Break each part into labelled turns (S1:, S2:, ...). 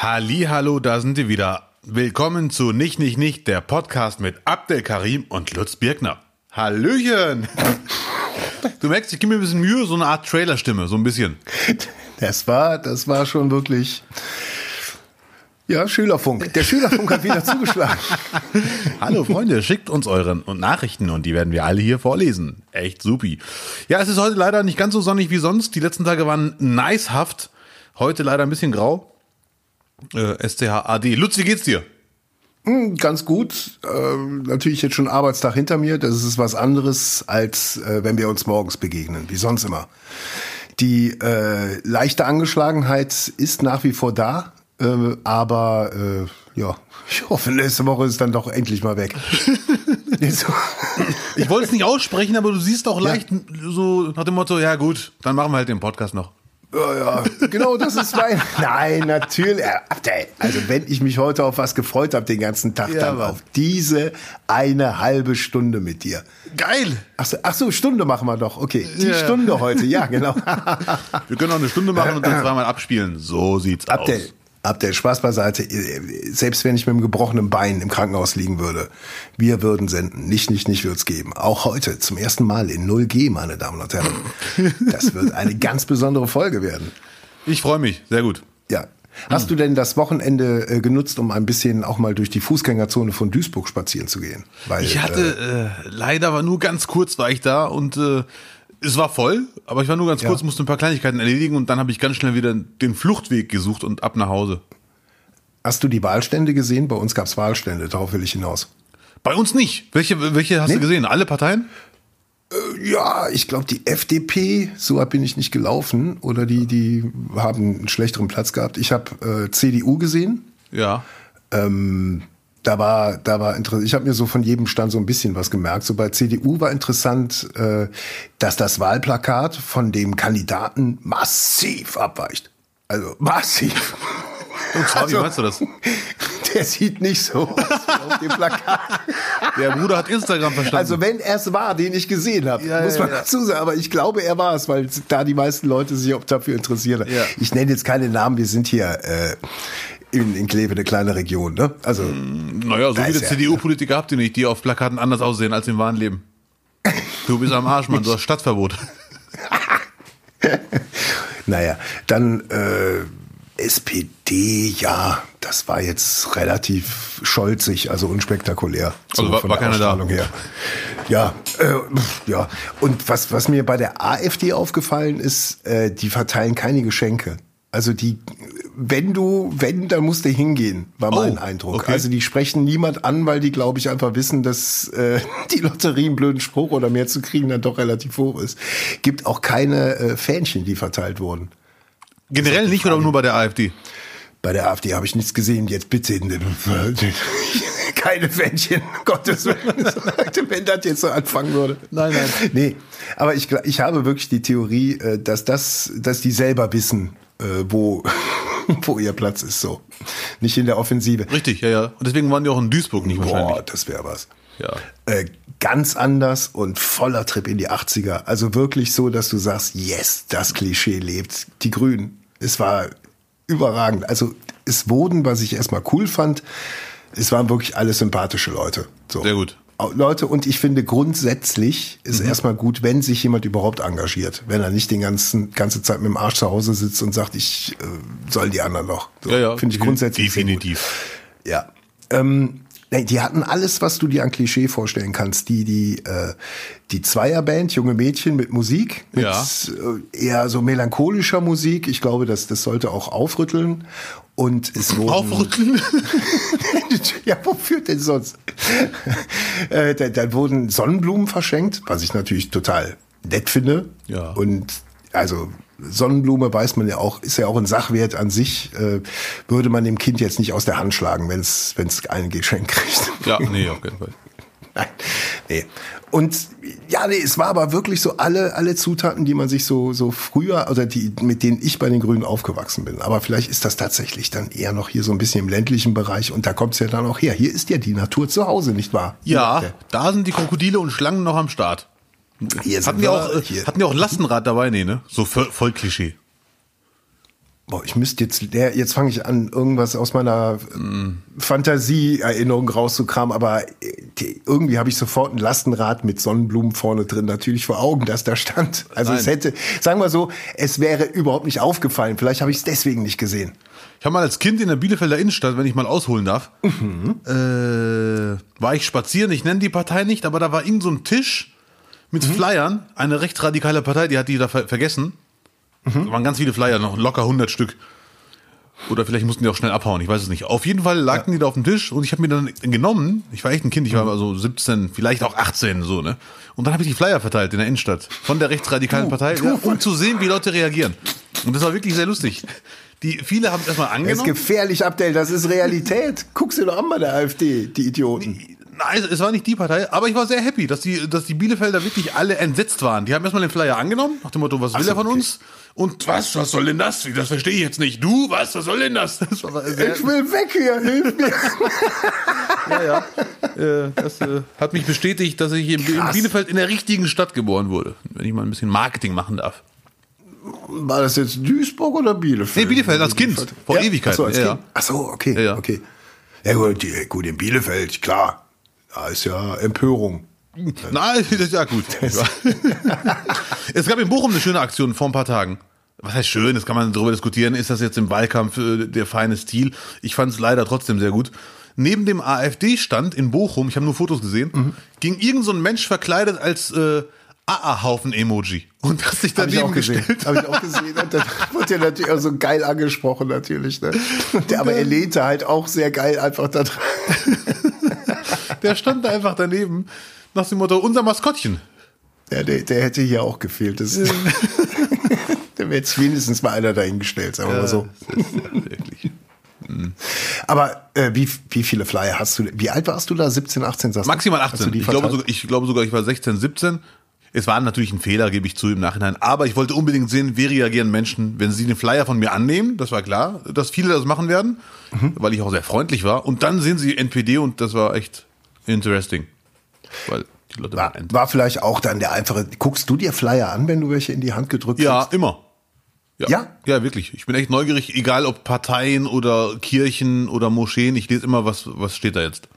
S1: Hallihallo, da sind wir wieder. Willkommen zu Nicht, der Podcast mit Abdel Karim und Lutz Birkner. Hallöchen! Du merkst, ich gebe mir ein bisschen Mühe, so eine Art Trailerstimme, so ein bisschen.
S2: Das war schon wirklich, ja, Schülerfunk. Der Schülerfunk hat wieder zugeschlagen.
S1: Hallo Freunde, schickt uns eure Nachrichten und die werden wir alle hier vorlesen. Echt supi. Ja, es ist heute leider nicht ganz so sonnig wie sonst. Die letzten Tage waren nicehaft. Heute leider ein bisschen grau. SCHAD. Lutz, wie geht's dir?
S2: Ganz gut. Natürlich jetzt schon Arbeitstag hinter mir. Das ist was anderes, als wenn wir uns morgens begegnen, wie sonst immer. Die leichte Angeschlagenheit ist nach wie vor da, aber ja, ich hoffe, nächste Woche ist dann doch endlich mal weg.
S1: Ich wollte es nicht aussprechen, aber du siehst auch leicht so nach dem Motto, ja gut, dann machen wir halt den Podcast noch.
S2: Ja, genau, das ist mein... Nein, natürlich. Also wenn ich mich heute auf was gefreut habe den ganzen Tag, dann
S1: Mann.
S2: auf diese eine halbe Stunde mit dir.
S1: Geil!
S2: Ach so, Stunde machen wir doch. Okay, die Stunde heute, ja, genau.
S1: Wir können auch eine Stunde machen und dann zweimal abspielen. So sieht's aus.
S2: Abdel, Spaß beiseite. Selbst wenn ich mit einem gebrochenen Bein im Krankenhaus liegen würde, wir würden senden. Nicht wird's geben. Auch heute zum ersten Mal in 0G, meine Damen und Herren. Das wird eine ganz besondere Folge werden.
S1: Ich freue mich, sehr gut.
S2: Ja. Hast du denn das Wochenende genutzt, um ein bisschen auch mal durch die Fußgängerzone von Duisburg spazieren zu gehen? Weil,
S1: Ich hatte, leider war nur ganz kurz war ich da und es war voll, aber ich war nur ganz kurz, musste ein paar Kleinigkeiten erledigen und dann habe ich ganz schnell wieder den Fluchtweg gesucht und ab nach Hause.
S2: Hast du die Wahlstände gesehen? Bei uns gab's Wahlstände, darauf will ich hinaus.
S1: Bei uns nicht. Welche hast du gesehen? Alle Parteien?
S2: Ja, ich glaube die FDP, so weit bin ich nicht gelaufen, oder die haben einen schlechteren Platz gehabt. Ich habe CDU gesehen.
S1: Ja.
S2: Da war interessant. Ich habe mir so von jedem Stand so ein bisschen was gemerkt. So bei CDU war interessant, dass das Wahlplakat von dem Kandidaten massiv abweicht. Also massiv.
S1: Wie meinst du das?
S2: Der sieht nicht so aus auf dem Plakat.
S1: Der Bruder hat Instagram verstanden.
S2: Also wenn er es war, den ich gesehen habe, muss man dazu sagen. Aber ich glaube, er war es, weil da die meisten Leute sich auch dafür interessieren. Ja. Ich nenne jetzt keine Namen, wir sind hier in Kleve eine kleine Region. Ne? Also,
S1: naja, so viele CDU-Politiker habt ihr nicht, die auf Plakaten anders aussehen als im wahren Leben. Du bist am Arsch, Mann, du hast Stadtverbot.
S2: Naja, dann SPD, ja, das war jetzt relativ scholzig, also unspektakulär.
S1: Also war keiner da.
S2: Her. Ja, ja. Und was mir bei der AfD aufgefallen ist, die verteilen keine Geschenke. Also wenn, dann musst du hingehen, war mein Eindruck.
S1: Okay.
S2: Also die sprechen niemand an, weil die, glaube ich, einfach wissen, dass die Lotterie einen blöden Spruch oder mehr zu kriegen dann doch relativ hoch ist. Gibt auch keine Fähnchen, die verteilt wurden.
S1: Generell nicht oder nur bei der AfD?
S2: Bei der AfD habe ich nichts gesehen. Jetzt bitte keine Fähnchen, Gottes Willen, wenn das jetzt so anfangen würde.
S1: Nein.
S2: Nee, aber ich habe wirklich die Theorie, dass die selber wissen, wo ihr Platz ist, so. Nicht in der Offensive.
S1: Richtig, ja. Und deswegen waren die auch in Duisburg nicht wahrscheinlich.
S2: Boah, das wäre was.
S1: Ja.
S2: Ganz anders und voller Trip in die 80er. Also wirklich so, dass du sagst, yes, das Klischee lebt. Die Grünen. Es war überragend. Also es wurden, was ich erstmal cool fand, es waren wirklich alle sympathische Leute. So.
S1: Sehr gut.
S2: Leute, und ich finde grundsätzlich ist erstmal gut, wenn sich jemand überhaupt engagiert. Wenn er nicht ganze Zeit mit dem Arsch zu Hause sitzt und sagt, ich soll die anderen noch. So,
S1: ja.
S2: Finde ich grundsätzlich
S1: definitiv.
S2: Ja. Die hatten alles, was du dir an Klischee vorstellen kannst. Die Zweierband, junge Mädchen mit Musik, mit eher so melancholischer Musik. Ich glaube, das sollte auch aufrütteln. Und es wurden
S1: Aufrütteln?
S2: Ja, wofür denn sonst? Da wurden Sonnenblumen verschenkt, was ich natürlich total nett finde.
S1: Ja.
S2: Und also Sonnenblume weiß man ja auch, ist ja auch ein Sachwert an sich, würde man dem Kind jetzt nicht aus der Hand schlagen, wenn es ein Geschenk kriegt.
S1: Ja, nee, auf keinen Fall.
S2: Nein, nee. Und ja, nee, es war aber wirklich so alle Zutaten, die man sich so früher, oder mit denen ich bei den Grünen aufgewachsen bin. Aber vielleicht ist das tatsächlich dann eher noch hier so ein bisschen im ländlichen Bereich und da kommt es ja dann auch her. Hier ist ja die Natur zu Hause, nicht wahr?
S1: Ja, da sind die Krokodile und Schlangen noch am Start. Hatten die auch Lastenrad dabei? Nee, ne? So voll Klischee.
S2: Boah, ich müsste jetzt fange ich an, irgendwas aus meiner Fantasie-Erinnerung rauszukramen, aber irgendwie habe ich sofort ein Lastenrad mit Sonnenblumen vorne drin natürlich vor Augen, dass da stand. Also es hätte, sagen wir so, es wäre überhaupt nicht aufgefallen. Vielleicht habe ich es deswegen nicht gesehen.
S1: Ich habe mal als Kind in der Bielefelder Innenstadt, wenn ich mal ausholen darf, war ich spazieren, ich nenne die Partei nicht, aber da war irgend so ein Tisch mit Flyern, eine rechtsradikale Partei, die hat die da vergessen. Da waren ganz viele Flyer, noch locker 100 Stück. Oder vielleicht mussten die auch schnell abhauen, ich weiß es nicht. Auf jeden Fall lagten die da auf dem Tisch und ich habe mir dann genommen, ich war echt ein Kind, ich war so 17, vielleicht auch 18, so, ne? Und dann habe ich die Flyer verteilt in der Innenstadt von der rechtsradikalen Partei, um zu sehen, wie Leute reagieren. Und das war wirklich sehr lustig. Viele haben es erstmal angenommen.
S2: Das ist gefährlich, Abdel, das ist Realität. Guck's dir doch an bei der AfD, die Idioten.
S1: Nein, es war nicht die Partei, aber ich war sehr happy, dass die Bielefelder wirklich alle entsetzt waren. Die haben erstmal den Flyer angenommen, nach dem Motto, was will er von uns? Und was soll denn das? Das verstehe ich jetzt nicht. Du, was soll denn das? Ich
S2: will weg hier, hilf mir.
S1: Das hat mich bestätigt, dass ich in Bielefeld in der richtigen Stadt geboren wurde. Wenn ich mal ein bisschen Marketing machen darf.
S2: War das jetzt Duisburg oder Bielefeld?
S1: Nee, Bielefeld als Kind, vor Ewigkeiten.
S2: Ach so, okay.
S1: Ja.
S2: Okay. Ja gut, in Bielefeld, klar. Da ist ja Empörung.
S1: Nein, das ist ja gut. Es gab in Bochum eine schöne Aktion vor ein paar Tagen. Was heißt schön, das kann man darüber diskutieren, ist das jetzt im Wahlkampf der feine Stil? Ich fand es leider trotzdem sehr gut. Neben dem AfD-Stand in Bochum, ich habe nur Fotos gesehen, ging irgend so ein Mensch verkleidet als AA-Haufen-Emoji. Und hat sich daneben gestellt.
S2: Habe ich auch gesehen. Und dann wurde ja natürlich auch so geil angesprochen, natürlich. Ne? Aber er lehnte halt auch sehr geil einfach da dran.
S1: Der stand da einfach daneben, nach dem Motto, unser Maskottchen.
S2: Ja, der hätte hier auch gefehlt. Da wäre jetzt wenigstens mal einer dahingestellt, sagen wir mal so.
S1: Das ist wirklich.
S2: Aber wie viele Flyer hast du? Wie alt warst du da? 17, 18?
S1: Maximal 18. Ich glaube sogar, ich war 16, 17. Es war natürlich ein Fehler, gebe ich zu im Nachhinein. Aber ich wollte unbedingt sehen, wie reagieren Menschen, wenn sie den Flyer von mir annehmen. Das war klar, dass viele das machen werden, weil ich auch sehr freundlich war. Und dann sehen sie NPD und das war echt interesting. Weil die Leute
S2: war vielleicht auch dann der einfache. Guckst du dir Flyer an, wenn du welche in die Hand gedrückt hast?
S1: Ja, immer.
S2: Ja?
S1: Ja, wirklich. Ich bin echt neugierig, egal ob Parteien oder Kirchen oder Moscheen. Ich lese immer, was steht da jetzt.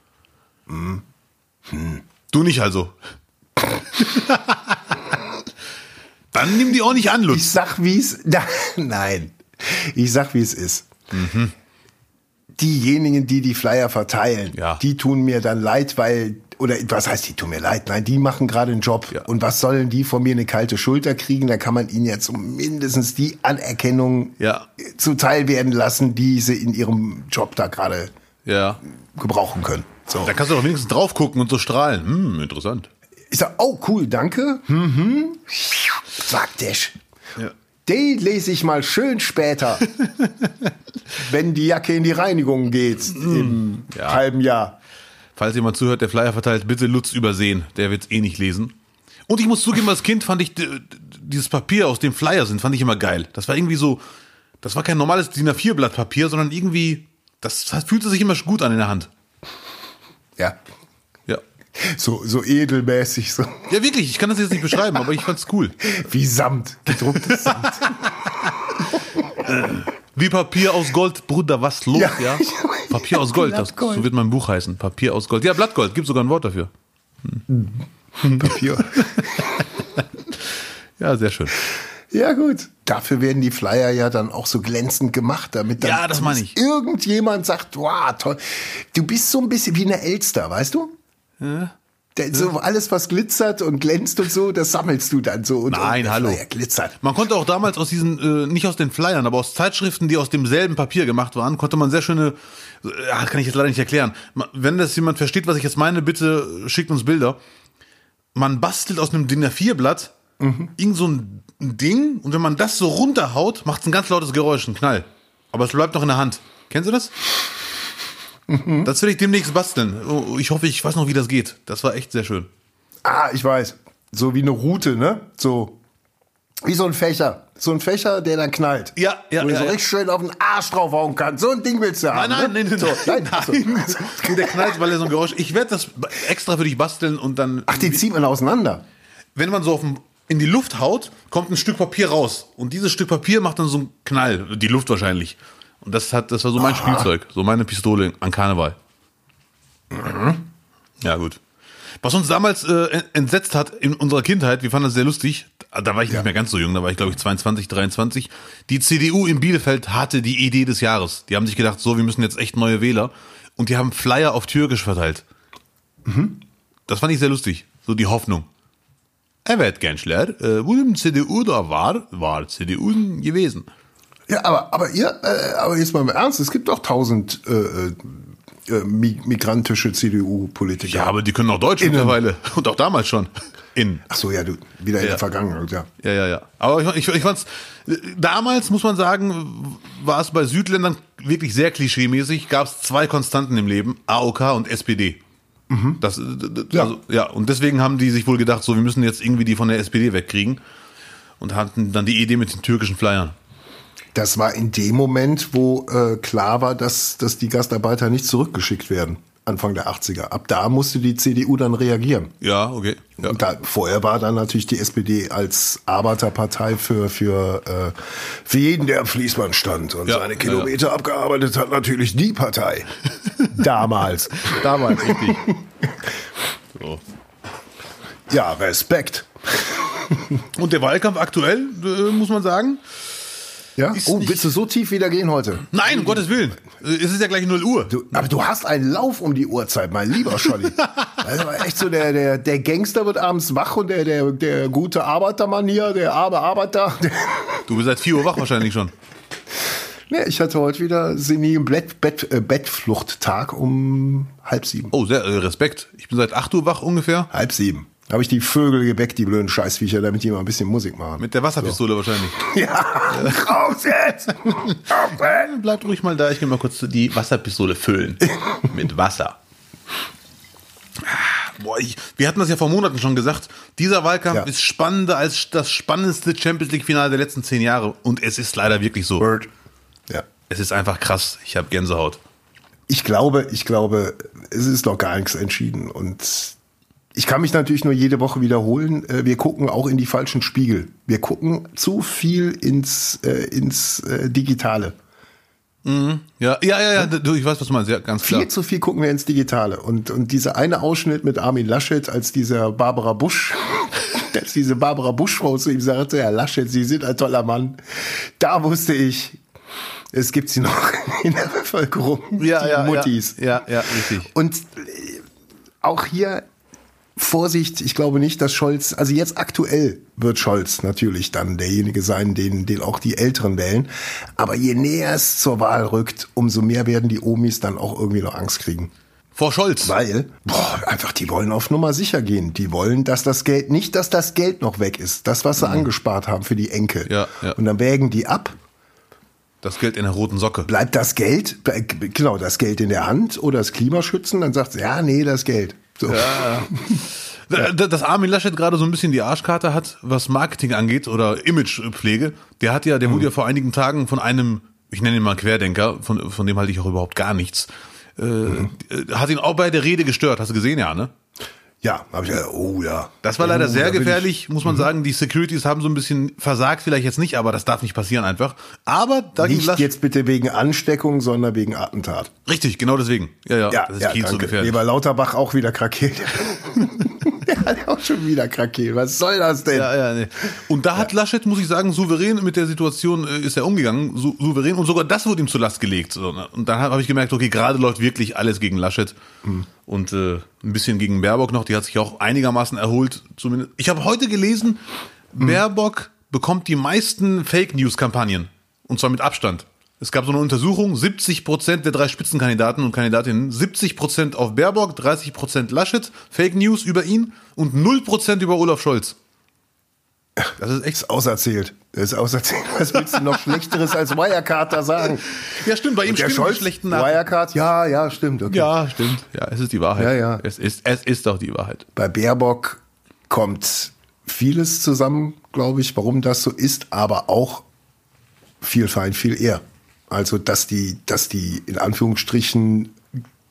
S1: Du nicht also. Dann nimm die auch nicht an, Lutz.
S2: Ich sag, wie es ist. Diejenigen, die Flyer verteilen, die tun mir dann leid, oder was heißt, die tun mir leid? Nein, die machen gerade einen Job. Ja. Und was sollen die von mir eine kalte Schulter kriegen? Da kann man ihnen jetzt mindestens die Anerkennung zuteil werden lassen, die sie in ihrem Job da gerade gebrauchen können. So.
S1: Da kannst du doch wenigstens drauf gucken und so strahlen. Interessant.
S2: Ich sag, oh cool, danke. Sagt der. Ja. Den lese ich mal schön später, wenn die Jacke in die Reinigung geht im halben Jahr.
S1: Falls jemand zuhört, der Flyer verteilt, bitte Lutz übersehen. Der wird es eh nicht lesen. Und ich muss zugeben, als Kind fand ich dieses Papier, aus dem Flyer sind, fand ich immer geil. Das war irgendwie so, das war kein normales DIN A4-Blatt Papier, sondern irgendwie, das fühlte sich immer gut an in der Hand.
S2: Ja. So edelmäßig. So.
S1: Ja, wirklich, ich kann das jetzt nicht beschreiben, aber ich fand's cool.
S2: Wie Samt, gedrucktes Samt.
S1: Wie Papier aus Gold, Bruder, was los, ja? Papier aus Gold, so wird mein Buch heißen. Papier aus Gold. Ja, Blattgold, gibt sogar ein Wort dafür.
S2: Papier.
S1: Ja, sehr schön.
S2: Ja, gut. Dafür werden die Flyer ja dann auch so glänzend gemacht, damit dann
S1: das meine ich.
S2: Irgendjemand sagt, wow, toll. Du bist so ein bisschen wie eine Elster, weißt du? Ja. So alles, was glitzert und glänzt und so, das sammelst du dann so.
S1: Nein, hallo.
S2: Glitzert.
S1: Man konnte auch damals aus diesen, nicht aus den Flyern, aber aus Zeitschriften, die aus demselben Papier gemacht waren, konnte man sehr schöne, kann ich jetzt leider nicht erklären. Wenn das jemand versteht, was ich jetzt meine, bitte schickt uns Bilder. Man bastelt aus einem DIN A4-Blatt irgend so ein Ding und wenn man das so runterhaut, macht es ein ganz lautes Geräusch, ein Knall. Aber es bleibt noch in der Hand. Kennst du das? Das will ich demnächst basteln. Ich hoffe, ich weiß noch, wie das geht. Das war echt sehr schön.
S2: Ich weiß. So wie eine Rute, ne? So wie so ein Fächer. So ein Fächer, der dann knallt.
S1: Ja.
S2: Wo du so richtig schön auf den Arsch draufhauen kannst. So ein Ding willst du haben.
S1: Nein. Der knallt, weil er so ein Geräusch. Ich werde das extra für dich basteln und dann.
S2: Ach, den zieht man auseinander.
S1: Wenn man so in die Luft haut, kommt ein Stück Papier raus. Und dieses Stück Papier macht dann so einen Knall, die Luft wahrscheinlich. Und das war so mein Spielzeug, so meine Pistole an Karneval. Ja, gut. Was uns damals entsetzt hat in unserer Kindheit, wir fanden das sehr lustig, da war ich nicht mehr ganz so jung, da war ich glaube ich 22, 23, die CDU in Bielefeld hatte die Idee des Jahres. Die haben sich gedacht, so, wir müssen jetzt echt neue Wähler. Und die haben Flyer auf Türkisch verteilt. Das fand ich sehr lustig, so die Hoffnung. Evet gençler, wo die CDU da war CDU gewesen.
S2: Ja, aber jetzt mal im Ernst, es gibt doch 1000 migrantische CDU-Politiker.
S1: Ja, aber die können auch Deutsch mittlerweile und auch damals schon.
S2: Ach so, ja, du wieder in der Vergangenheit, ja.
S1: Ja. Aber ich fand's, damals muss man sagen, war es bei Südländern wirklich sehr klischeemäßig, gab es 2 Konstanten im Leben, AOK und SPD. Und deswegen haben die sich wohl gedacht, so, wir müssen jetzt irgendwie die von der SPD wegkriegen und hatten dann die Idee mit den türkischen Flyern.
S2: Das war in dem Moment, wo klar war, dass die Gastarbeiter nicht zurückgeschickt werden, Anfang der 80er. Ab da musste die CDU dann reagieren.
S1: Ja, okay. Ja.
S2: Und vorher war dann natürlich die SPD als Arbeiterpartei für jeden, der am Fließband stand und seine Kilometer abgearbeitet hat, natürlich die Partei. Damals.
S1: Damals, richtig. So.
S2: Ja, Respekt.
S1: Und der Wahlkampf aktuell, muss man sagen.
S2: Ja? Willst du so tief wieder gehen heute?
S1: Nein, um Gottes Willen. Es ist ja gleich 0 Uhr.
S2: Aber du hast einen Lauf um die Uhrzeit, mein lieber Scholli. Das war echt so, der Gangster wird abends wach und der gute Arbeitermann hier, der arme Arbeiter.
S1: Du bist seit 4 Uhr wach wahrscheinlich schon.
S2: Nee, ich hatte heute wieder senilen Bettfluchttag um 6:30.
S1: Oh, sehr Respekt. Ich bin seit 8 Uhr wach ungefähr.
S2: 6:30. Habe ich die Vögel geweckt, die blöden Scheißviecher, damit die mal ein bisschen Musik machen.
S1: Mit der Wasserpistole wahrscheinlich.
S2: Ja, raus jetzt!
S1: Bleibt ruhig mal da, ich gehe mal kurz die Wasserpistole füllen. Mit Wasser. Boah, wir hatten das ja vor Monaten schon gesagt. Dieser Wahlkampf ist spannender als das spannendste Champions-League-Finale der letzten 10 Jahre. Und es ist leider wirklich so.
S2: Word. Ja.
S1: Es ist einfach krass. Ich habe Gänsehaut.
S2: Ich glaube, es ist noch gar nichts entschieden. Und ich kann mich natürlich nur jede Woche wiederholen. Wir gucken auch in die falschen Spiegel. Wir gucken zu viel ins Digitale.
S1: Mhm. Ja, ich weiß, was du meinst, ja, ganz klar.
S2: Viel zu viel gucken wir ins Digitale. Und dieser eine Ausschnitt mit Armin Laschet, als diese Barbara Busch-Frau zu ihm sagte, Herr Laschet, Sie sind ein toller Mann. Da wusste ich, es gibt sie noch in der Bevölkerung, die Muttis.
S1: Ja, richtig.
S2: Und auch hier Vorsicht, ich glaube nicht, dass Scholz, also jetzt aktuell wird Scholz natürlich dann derjenige sein, den auch die Älteren wählen. Aber je näher es zur Wahl rückt, umso mehr werden die Omis dann auch irgendwie noch Angst kriegen.
S1: Vor Scholz?
S2: Weil, einfach, die wollen auf Nummer sicher gehen. Die wollen, dass das Geld noch weg ist. Das, was sie angespart haben für die Enkel.
S1: Ja.
S2: Und dann wägen die ab.
S1: Das Geld in der roten Socke.
S2: Bleibt das Geld in der Hand oder das Klimaschützen? Dann sagt sie, das Geld. So.
S1: Ja. Dass Armin Laschet gerade so ein bisschen die Arschkarte hat, was Marketing angeht oder Imagepflege, der wurde ja vor einigen Tagen von einem, ich nenne ihn mal Querdenker, von dem halte ich auch überhaupt gar nichts, hat ihn auch bei der Rede gestört. Hast du gesehen, ja, ne?
S2: Ja, habe ich ja.
S1: Das war leider sehr gefährlich, muss man sagen. Die Securities haben so ein bisschen versagt, vielleicht jetzt nicht, aber das darf nicht passieren einfach. Aber da
S2: nicht jetzt bitte wegen Ansteckung, sondern wegen Attentat.
S1: Richtig, genau deswegen. Ja, das ist viel zu gefährlich.
S2: Lieber Lauterbach auch wieder Krakeel. Der hat auch schon wieder Krakeel. Was soll das denn?
S1: Nee. Und da hat Laschet, muss ich sagen, souverän mit der Situation ist er umgegangen, souverän. Und sogar das wurde ihm zur Last gelegt. Und dann habe ich gemerkt, okay, gerade läuft wirklich alles gegen Laschet. Und ein bisschen gegen Baerbock noch, die hat sich auch einigermaßen erholt. Zumindest. Ich habe heute gelesen, Baerbock bekommt die meisten Fake-News-Kampagnen. Und zwar mit Abstand. Es gab so eine Untersuchung, 70% der 3 Spitzenkandidaten und Kandidatinnen, 70% auf Baerbock, 30% Laschet, Fake News über ihn und 0% über Olaf Scholz. Das ist echt
S2: auserzählt. Was willst du noch Schlechteres als Wirecard da sagen?
S1: Ja, stimmt, bei ihm
S2: stimmt
S1: die schlechten Nachrichten.
S2: Wirecard, ja, stimmt. Okay.
S1: Ja, stimmt. Ja, es ist die Wahrheit.
S2: Ja.
S1: Es ist doch die Wahrheit.
S2: Bei Baerbock kommt vieles zusammen, glaube ich, warum das so ist, aber auch viel fein, viel eher. Also, dass die in Anführungsstrichen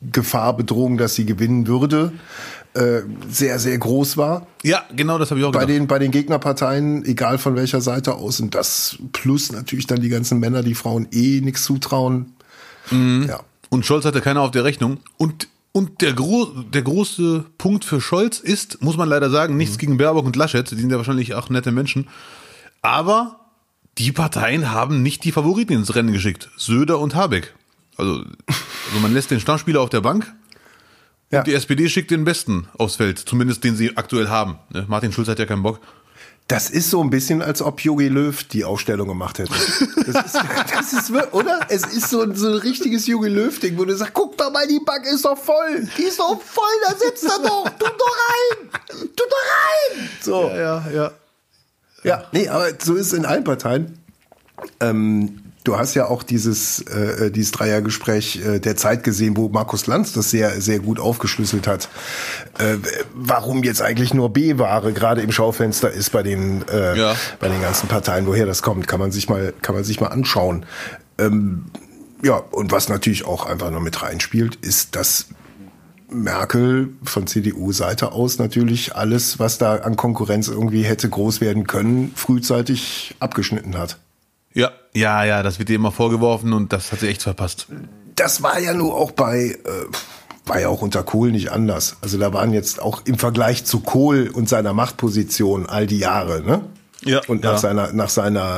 S2: Gefahr, Bedrohung, dass sie gewinnen würde, sehr, sehr groß war.
S1: Ja, genau, das habe ich auch gedacht.
S2: Bei den Gegnerparteien, egal von welcher Seite aus. Und das plus natürlich dann die ganzen Männer, die Frauen nichts zutrauen. Ja.
S1: Und Scholz hatte keiner auf der Rechnung. Und der große Punkt für Scholz ist, muss man leider sagen, nichts gegen Baerbock und Laschet, die sind ja wahrscheinlich auch nette Menschen, aber die Parteien haben nicht die Favoriten ins Rennen geschickt. Söder und Habeck. Also man lässt den Stammspieler auf der Bank und die SPD schickt den Besten aufs Feld, zumindest den sie aktuell haben. Martin Schulz hat ja keinen Bock.
S2: Das ist so ein bisschen, als ob Jogi Löw die Aufstellung gemacht hätte. Das ist oder? Es ist so ein richtiges Jogi Löw-Ding, wo du sagst, guck doch mal, die Bank ist doch voll. Die ist doch voll, da sitzt er doch. Tu doch rein. So. Ja, nee, aber so ist es in allen Parteien. Du hast ja auch dieses Dreiergespräch der Zeit gesehen, wo Markus Lanz das sehr, sehr gut aufgeschlüsselt hat. Warum jetzt eigentlich nur B-Ware gerade im Schaufenster ist bei den ganzen Parteien, woher das kommt, kann man sich mal anschauen. Und was natürlich auch einfach noch mit reinspielt, ist, dass Merkel von CDU-Seite aus natürlich alles, was da an Konkurrenz irgendwie hätte groß werden können, frühzeitig abgeschnitten hat.
S1: Ja, das wird ihr immer vorgeworfen und das hat sie echt verpasst.
S2: Das war ja nur auch war ja auch unter Kohl nicht anders. Also da waren jetzt auch im Vergleich zu Kohl und seiner Machtposition all die Jahre, ne?
S1: Ja.
S2: Und nach seiner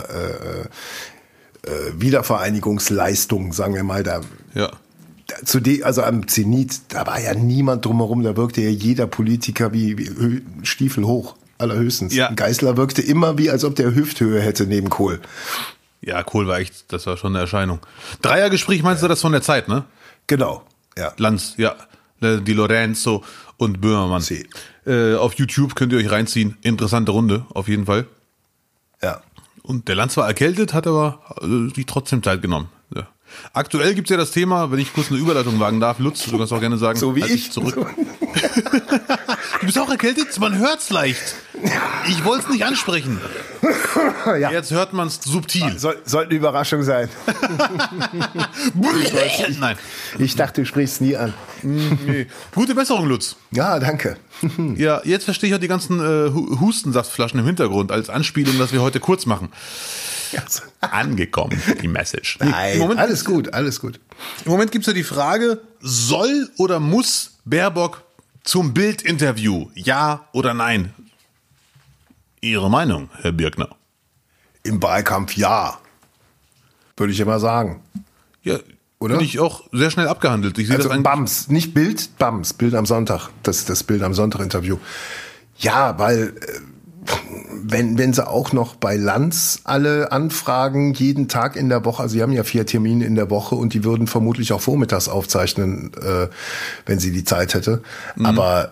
S2: Wiedervereinigungsleistung, sagen wir mal, also am Zenit, da war ja niemand drumherum, da wirkte ja jeder Politiker wie Stiefel hoch, allerhöchstens. Ja. Geisler wirkte immer wie, als ob der Hüfthöhe hätte neben Kohl.
S1: Ja, Kohl war echt, das war schon eine Erscheinung. Dreiergespräch meinst du das von der Zeit, ne?
S2: Genau, ja.
S1: Lanz, ja. Di Lorenzo und Böhmermann. Auf YouTube könnt ihr euch reinziehen. Interessante Runde, auf jeden Fall.
S2: Ja.
S1: Und der Lanz war erkältet, hat aber sich trotzdem Zeit genommen. Ja. Aktuell gibt's ja das Thema, wenn ich kurz eine Überleitung wagen darf, Lutz, du kannst auch gerne sagen.
S2: So wie ich.
S1: Zurück. Du bist auch erkältet? Man hört's leicht. Ich wollte es nicht ansprechen. Ja. Jetzt hört man es subtil.
S2: Sollte eine Überraschung sein.
S1: Nein.
S2: Ich dachte, du sprichst nie an.
S1: Nee. Gute Besserung, Lutz.
S2: Ja, danke.
S1: Ja, jetzt verstehe ich auch die ganzen Hustensaftflaschen im Hintergrund als Anspielung, dass wir heute kurz machen. Angekommen, die Message.
S2: Nein, alles gut.
S1: Im Moment gibt es ja die Frage, soll oder muss Baerbock zum Bild-Interview? Ja oder nein? Ihre Meinung, Herr Birkner?
S2: Im Wahlkampf ja. Würde ich immer sagen.
S1: Ja, oder? Finde ich auch sehr schnell abgehandelt. Ich sehe
S2: also
S1: das
S2: BAMS, nicht Bild, BAMS, Bild am Sonntag. Das Bild am Sonntag-Interview. Ja, weil wenn sie auch noch bei Lanz alle Anfragen jeden Tag in der Woche, also sie haben ja 4 Termine in der Woche und die würden vermutlich auch vormittags aufzeichnen, wenn sie die Zeit hätte. Aber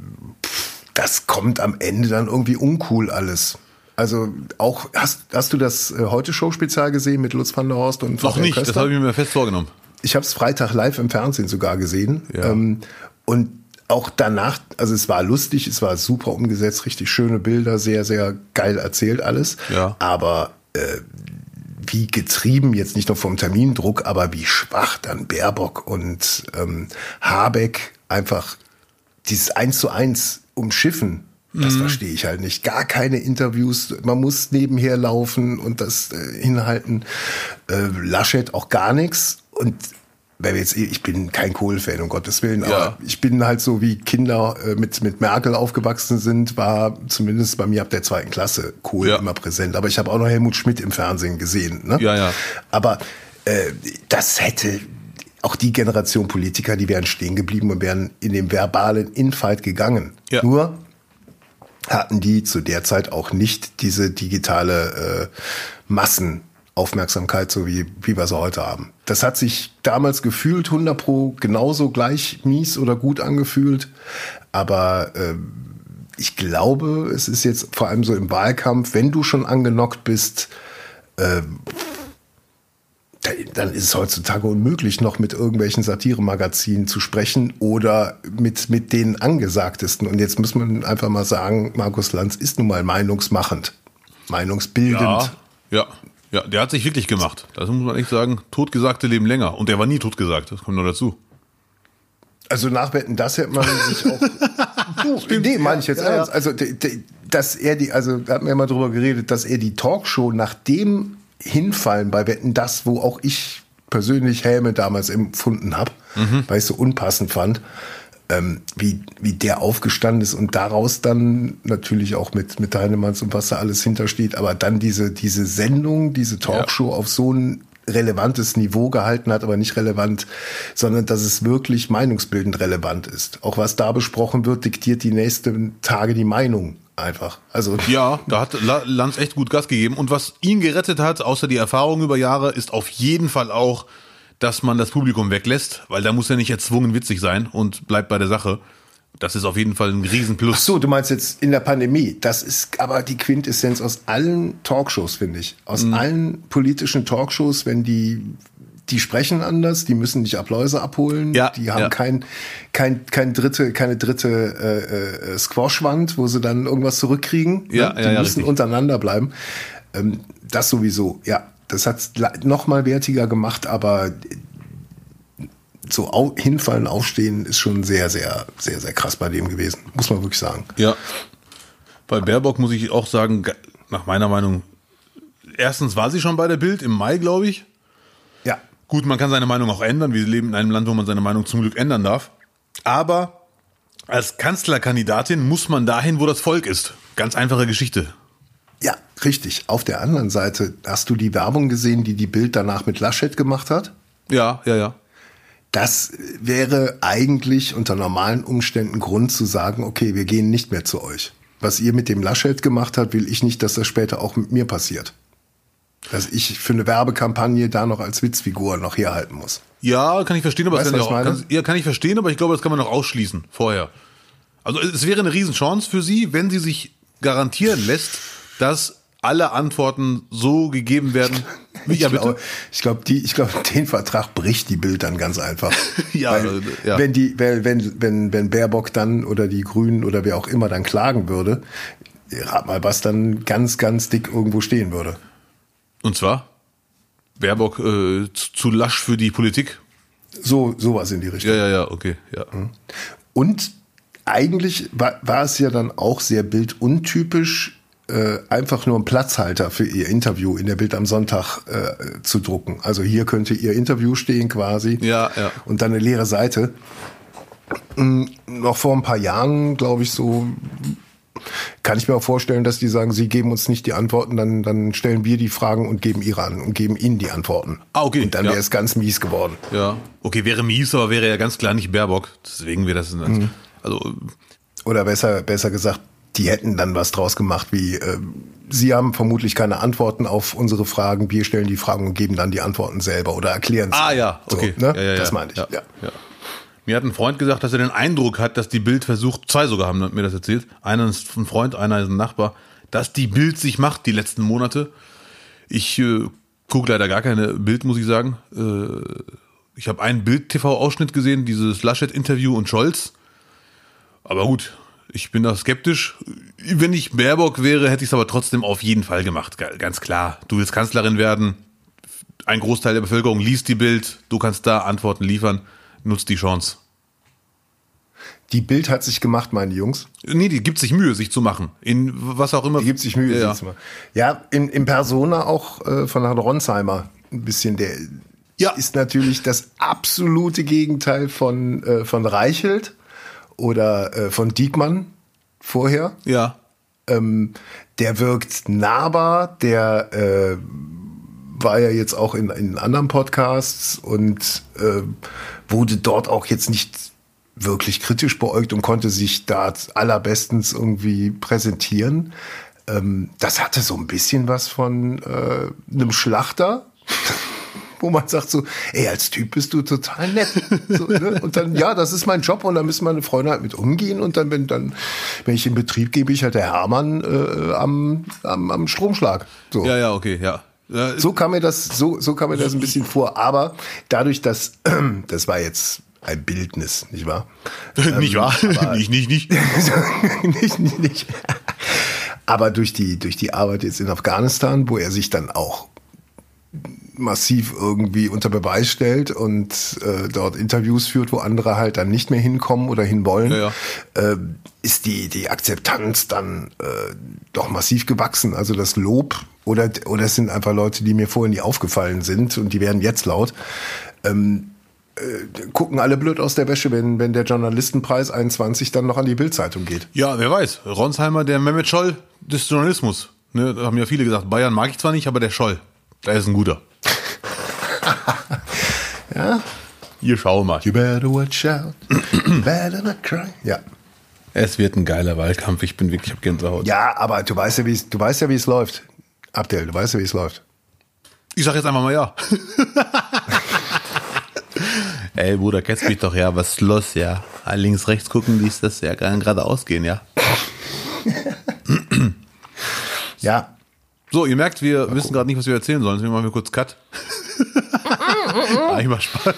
S2: das kommt am Ende dann irgendwie uncool alles. Also auch, hast du das Heute-Show-Spezial gesehen mit Lutz van der Horst und
S1: Noch nicht, Köster? Das habe ich mir fest vorgenommen.
S2: Ich habe es Freitag live im Fernsehen sogar gesehen.
S1: Ja.
S2: Und auch danach, also es war lustig, es war super umgesetzt, richtig schöne Bilder, sehr, sehr geil erzählt alles.
S1: Ja.
S2: Aber wie getrieben, jetzt nicht nur vom Termindruck, aber wie schwach dann Baerbock und Habeck einfach dieses 1:1 umschiffen. Das verstehe ich halt nicht. Gar keine Interviews, man muss nebenher laufen und das hinhalten. Laschet auch gar nichts. Und wenn wir jetzt, ich bin kein Kohl-Fan, um Gottes Willen, aber ich bin halt so, wie Kinder mit Merkel aufgewachsen sind, war zumindest bei mir ab der 2. Klasse Kohl immer präsent. Aber ich habe auch noch Helmut Schmidt im Fernsehen gesehen. Ne?
S1: Ja.
S2: Aber das hätte auch die Generation Politiker, die wären stehen geblieben und wären in den verbalen Infight gegangen.
S1: Ja.
S2: Nur hatten die zu der Zeit auch nicht diese digitale Massenaufmerksamkeit, so wie wir sie heute haben. Das hat sich damals gefühlt 100% genauso gleich mies oder gut angefühlt. Aber ich glaube, es ist jetzt vor allem so im Wahlkampf, wenn du schon angenockt bist, dann ist es heutzutage unmöglich, noch mit irgendwelchen Satiremagazinen zu sprechen oder mit den Angesagtesten. Und jetzt muss man einfach mal sagen, Markus Lanz ist nun mal meinungsmachend, meinungsbildend.
S1: Ja, der hat sich wirklich gemacht. Das muss man echt sagen. Totgesagte leben länger. Und der war nie totgesagt. Das kommt noch dazu.
S2: Also nach Wetten, das hätte man sich auch. Nee, meine ich jetzt ernst. Also, dass er da hatten wir mal drüber geredet, dass er die Talkshow nach dem Hinfallen bei Wetten, das, wo auch ich persönlich Häme damals empfunden habe, weil ich es so unpassend fand, wie der aufgestanden ist und daraus dann natürlich auch mit Heinemanns und was da alles hintersteht, aber dann diese Sendung, diese Talkshow auf so ein relevantes Niveau gehalten hat, aber nicht relevant, sondern dass es wirklich meinungsbildend relevant ist. Auch was da besprochen wird, diktiert die nächsten Tage die Meinung einfach. Also
S1: ja, da hat Lanz echt gut Gas gegeben. Und was ihn gerettet hat, außer die Erfahrung über Jahre, ist auf jeden Fall auch, dass man das Publikum weglässt, weil da muss er nicht erzwungen witzig sein und bleibt bei der Sache. Das ist auf jeden Fall ein Riesenplus.
S2: Ach so, du meinst jetzt in der Pandemie. Das ist aber die Quintessenz aus allen Talkshows, finde ich. Aus allen politischen Talkshows, wenn die sprechen anders, die müssen nicht Appläuse abholen, die haben keine dritte Squashwand, wo sie dann irgendwas zurückkriegen. Die müssen
S1: richtig
S2: untereinander bleiben. Das sowieso, ja. Das hat es noch mal wertiger gemacht, aber so hinfallen, aufstehen ist schon sehr, sehr, sehr, sehr krass bei dem gewesen. Muss man wirklich sagen.
S1: Ja. Bei Baerbock muss ich auch sagen, nach meiner Meinung, erstens war sie schon bei der Bild im Mai, glaube ich.
S2: Ja.
S1: Gut, man kann seine Meinung auch ändern. Wir leben in einem Land, wo man seine Meinung zum Glück ändern darf. Aber als Kanzlerkandidatin muss man dahin, wo das Volk ist. Ganz einfache Geschichte.
S2: Ja, richtig. Auf der anderen Seite, hast du die Werbung gesehen, die Bild danach mit Laschet gemacht hat?
S1: Ja.
S2: Das wäre eigentlich unter normalen Umständen Grund zu sagen, okay, wir gehen nicht mehr zu euch. Was ihr mit dem Laschet gemacht habt, will ich nicht, dass das später auch mit mir passiert. Dass ich für eine Werbekampagne da noch als Witzfigur noch herhalten muss.
S1: Ja, kann ich verstehen, aber
S2: weißt,
S1: kann ich verstehen, aber ich glaube, das kann man noch ausschließen vorher. Also es wäre eine Riesenchance für sie, wenn sie sich garantieren lässt, dass alle Antworten so gegeben werden.
S2: Ich glaube, den Vertrag bricht die Bild dann ganz einfach. Wenn Baerbock dann oder die Grünen oder wer auch immer dann klagen würde, rat mal, was dann ganz, ganz dick irgendwo stehen würde.
S1: Und zwar? Baerbock zu lasch für die Politik?
S2: Sowas in die Richtung.
S1: Ja, okay. Ja.
S2: Und eigentlich war es ja dann auch sehr bilduntypisch, einfach nur einen Platzhalter für ihr Interview in der Bild am Sonntag zu drucken. Also hier könnte ihr Interview stehen quasi.
S1: Ja.
S2: Und dann eine leere Seite. Noch vor ein paar Jahren, glaube ich, so kann ich mir auch vorstellen, dass die sagen, sie geben uns nicht die Antworten, dann stellen wir die Fragen und geben ihnen die Antworten.
S1: Okay.
S2: Und dann wäre es ganz mies geworden.
S1: Ja. Okay, wäre mies, aber wäre ja ganz klar nicht Baerbock. Deswegen wäre das also.
S2: Oder besser gesagt, die hätten dann was draus gemacht, wie sie haben vermutlich keine Antworten auf unsere Fragen, wir stellen die Fragen und geben dann die Antworten selber oder erklären sie.
S1: Ja, okay.
S2: So, ne?
S1: Ja,
S2: das meine ich. Ja.
S1: Mir hat ein Freund gesagt, dass er den Eindruck hat, dass die Bild versucht, zwei sogar haben mir das erzählt, einer ist ein Freund, einer ist ein Nachbar, dass die Bild sich macht die letzten Monate. Ich gucke leider gar keine Bild, muss ich sagen. Ich habe einen Bild-TV-Ausschnitt gesehen, dieses Laschet-Interview und Scholz. Aber gut, ich bin da skeptisch. Wenn ich Baerbock wäre, hätte ich es aber trotzdem auf jeden Fall gemacht. Ganz klar, du willst Kanzlerin werden, ein Großteil der Bevölkerung liest die Bild, du kannst da Antworten liefern, nutzt die Chance.
S2: Die Bild hat sich gemacht, meine Jungs.
S1: Nee, die gibt sich Mühe, sich zu machen. In was auch immer.
S2: Die gibt sich Mühe, sich zu machen. Ja, in Persona auch von Herrn Ronsheimer ein bisschen. Der ist natürlich das absolute Gegenteil von Reichelt oder von Diekmann vorher.
S1: Ja.
S2: Der wirkt nahbar, der war ja jetzt auch in anderen Podcasts und wurde dort auch jetzt nicht wirklich kritisch beäugt und konnte sich da allerbestens irgendwie präsentieren. Das hatte so ein bisschen was von einem Schlachter, wo man sagt so, ey, als Typ bist du total nett. So, ne? Und dann, ja, das ist mein Job und da müssen meine Freunde halt mit umgehen und dann, wenn ich in Betrieb gehe, bin ich halt der Hermann am Stromschlag. So.
S1: Ja, okay, ja.
S2: So kam mir das ein bisschen vor, aber dadurch, dass das war jetzt ein Bildnis, nicht wahr?
S1: Nicht wahr? Nicht.
S2: nicht. Aber durch die Arbeit jetzt in Afghanistan, wo er sich dann auch massiv irgendwie unter Beweis stellt und dort Interviews führt, wo andere halt dann nicht mehr hinkommen oder hinwollen, ist die Akzeptanz dann doch massiv gewachsen. Also das Lob oder es sind einfach Leute, die mir vorher nie aufgefallen sind und die werden jetzt laut. Gucken alle blöd aus der Wäsche, wenn der Journalistenpreis 21 dann noch an die Bild-Zeitung geht.
S1: Ja, wer weiß. Ronsheimer, der Mehmet Scholl des Journalismus. Ne, da haben ja viele gesagt, Bayern mag ich zwar nicht, aber der Scholl, der ist ein guter.
S2: Ja.
S1: Hier schau mal.
S2: You better watch out. You better not cry. Ja.
S1: Es wird ein geiler Wahlkampf. Ich hab Gänsehaut.
S2: Ja, aber du weißt ja, wie es läuft. Abdel, du weißt ja, wie es läuft.
S1: Ich sag jetzt einfach mal ja. Ey, Bruder, kennst mich doch, ja, was ist los, ja? Links, rechts gucken, dies, das, ja, kann geradeaus gehen, ja.
S2: Ja.
S1: So, ihr merkt, wir wissen gerade nicht, was wir erzählen sollen, deswegen machen wir kurz Cut. Eigentlich mal Spaß.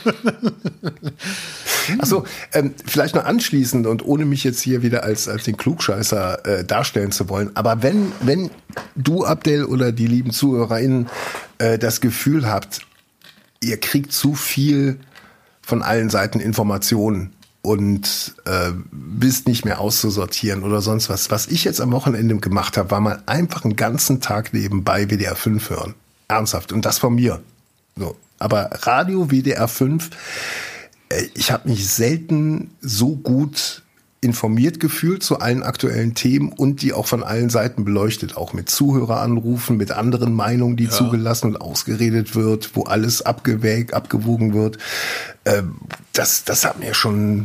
S2: Achso, vielleicht noch anschließend und ohne mich jetzt hier wieder als den Klugscheißer darstellen zu wollen, aber wenn du, Abdel, oder die lieben ZuhörerInnen das Gefühl habt, ihr kriegt zu viel von allen Seiten Informationen und bist nicht mehr auszusortieren oder sonst was. Was ich jetzt am Wochenende gemacht habe, war mal einfach einen ganzen Tag nebenbei WDR 5 hören. Ernsthaft. Und das von mir. So. Aber Radio WDR 5, ich habe mich selten so gut informiert gefühlt zu allen aktuellen Themen und die auch von allen Seiten beleuchtet, auch mit Zuhöreranrufen, mit anderen Meinungen, die zugelassen und ausgeredet wird, wo alles abgewogen wird. Das hat mir schon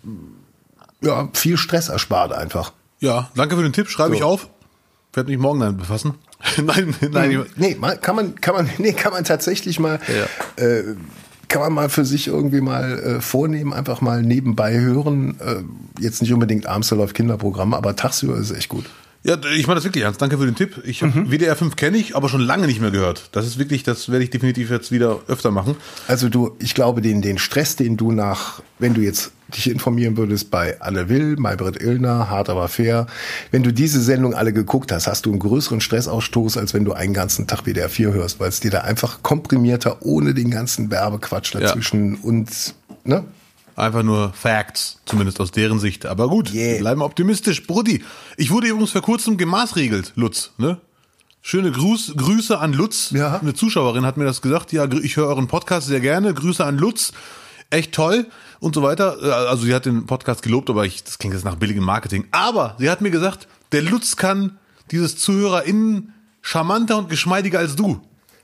S2: viel Stress erspart einfach.
S1: Ja, danke für den Tipp, schreibe ich auf. Werde mich morgen damit befassen. Nein.
S2: Kann man tatsächlich mal, kann man mal für sich irgendwie mal vornehmen, einfach mal nebenbei hören. Jetzt nicht unbedingt abends läuft Kinderprogramm, aber tagsüber ist es echt gut.
S1: Ja, ich meine das wirklich ernst. Danke für den Tipp. WDR 5 kenne ich, aber schon lange nicht mehr gehört. Das ist wirklich, das werde ich definitiv jetzt wieder öfter machen.
S2: Also ich glaube, den Stress, den du wenn du jetzt dich informieren würdest bei Anne Will, Maybrit Illner, Hart aber fair, wenn du diese Sendung alle geguckt hast du einen größeren Stressausstoß, als wenn du einen ganzen Tag WDR 4 hörst, weil es dir da einfach komprimierter, ohne den ganzen Werbequatsch dazwischen und, ne?
S1: Einfach nur Facts, zumindest aus deren Sicht. Aber gut, wir bleiben optimistisch. Brudi, ich wurde übrigens vor kurzem gemaßregelt, Lutz, ne? Schöne Grüße an Lutz.
S2: Ja.
S1: Eine Zuschauerin hat mir das gesagt. Ja, ich höre euren Podcast sehr gerne. Grüße an Lutz. Echt toll und so weiter. Also sie hat den Podcast gelobt, aber das klingt jetzt nach billigem Marketing. Aber sie hat mir gesagt, der Lutz kann dieses ZuhörerInnen charmanter und geschmeidiger als du.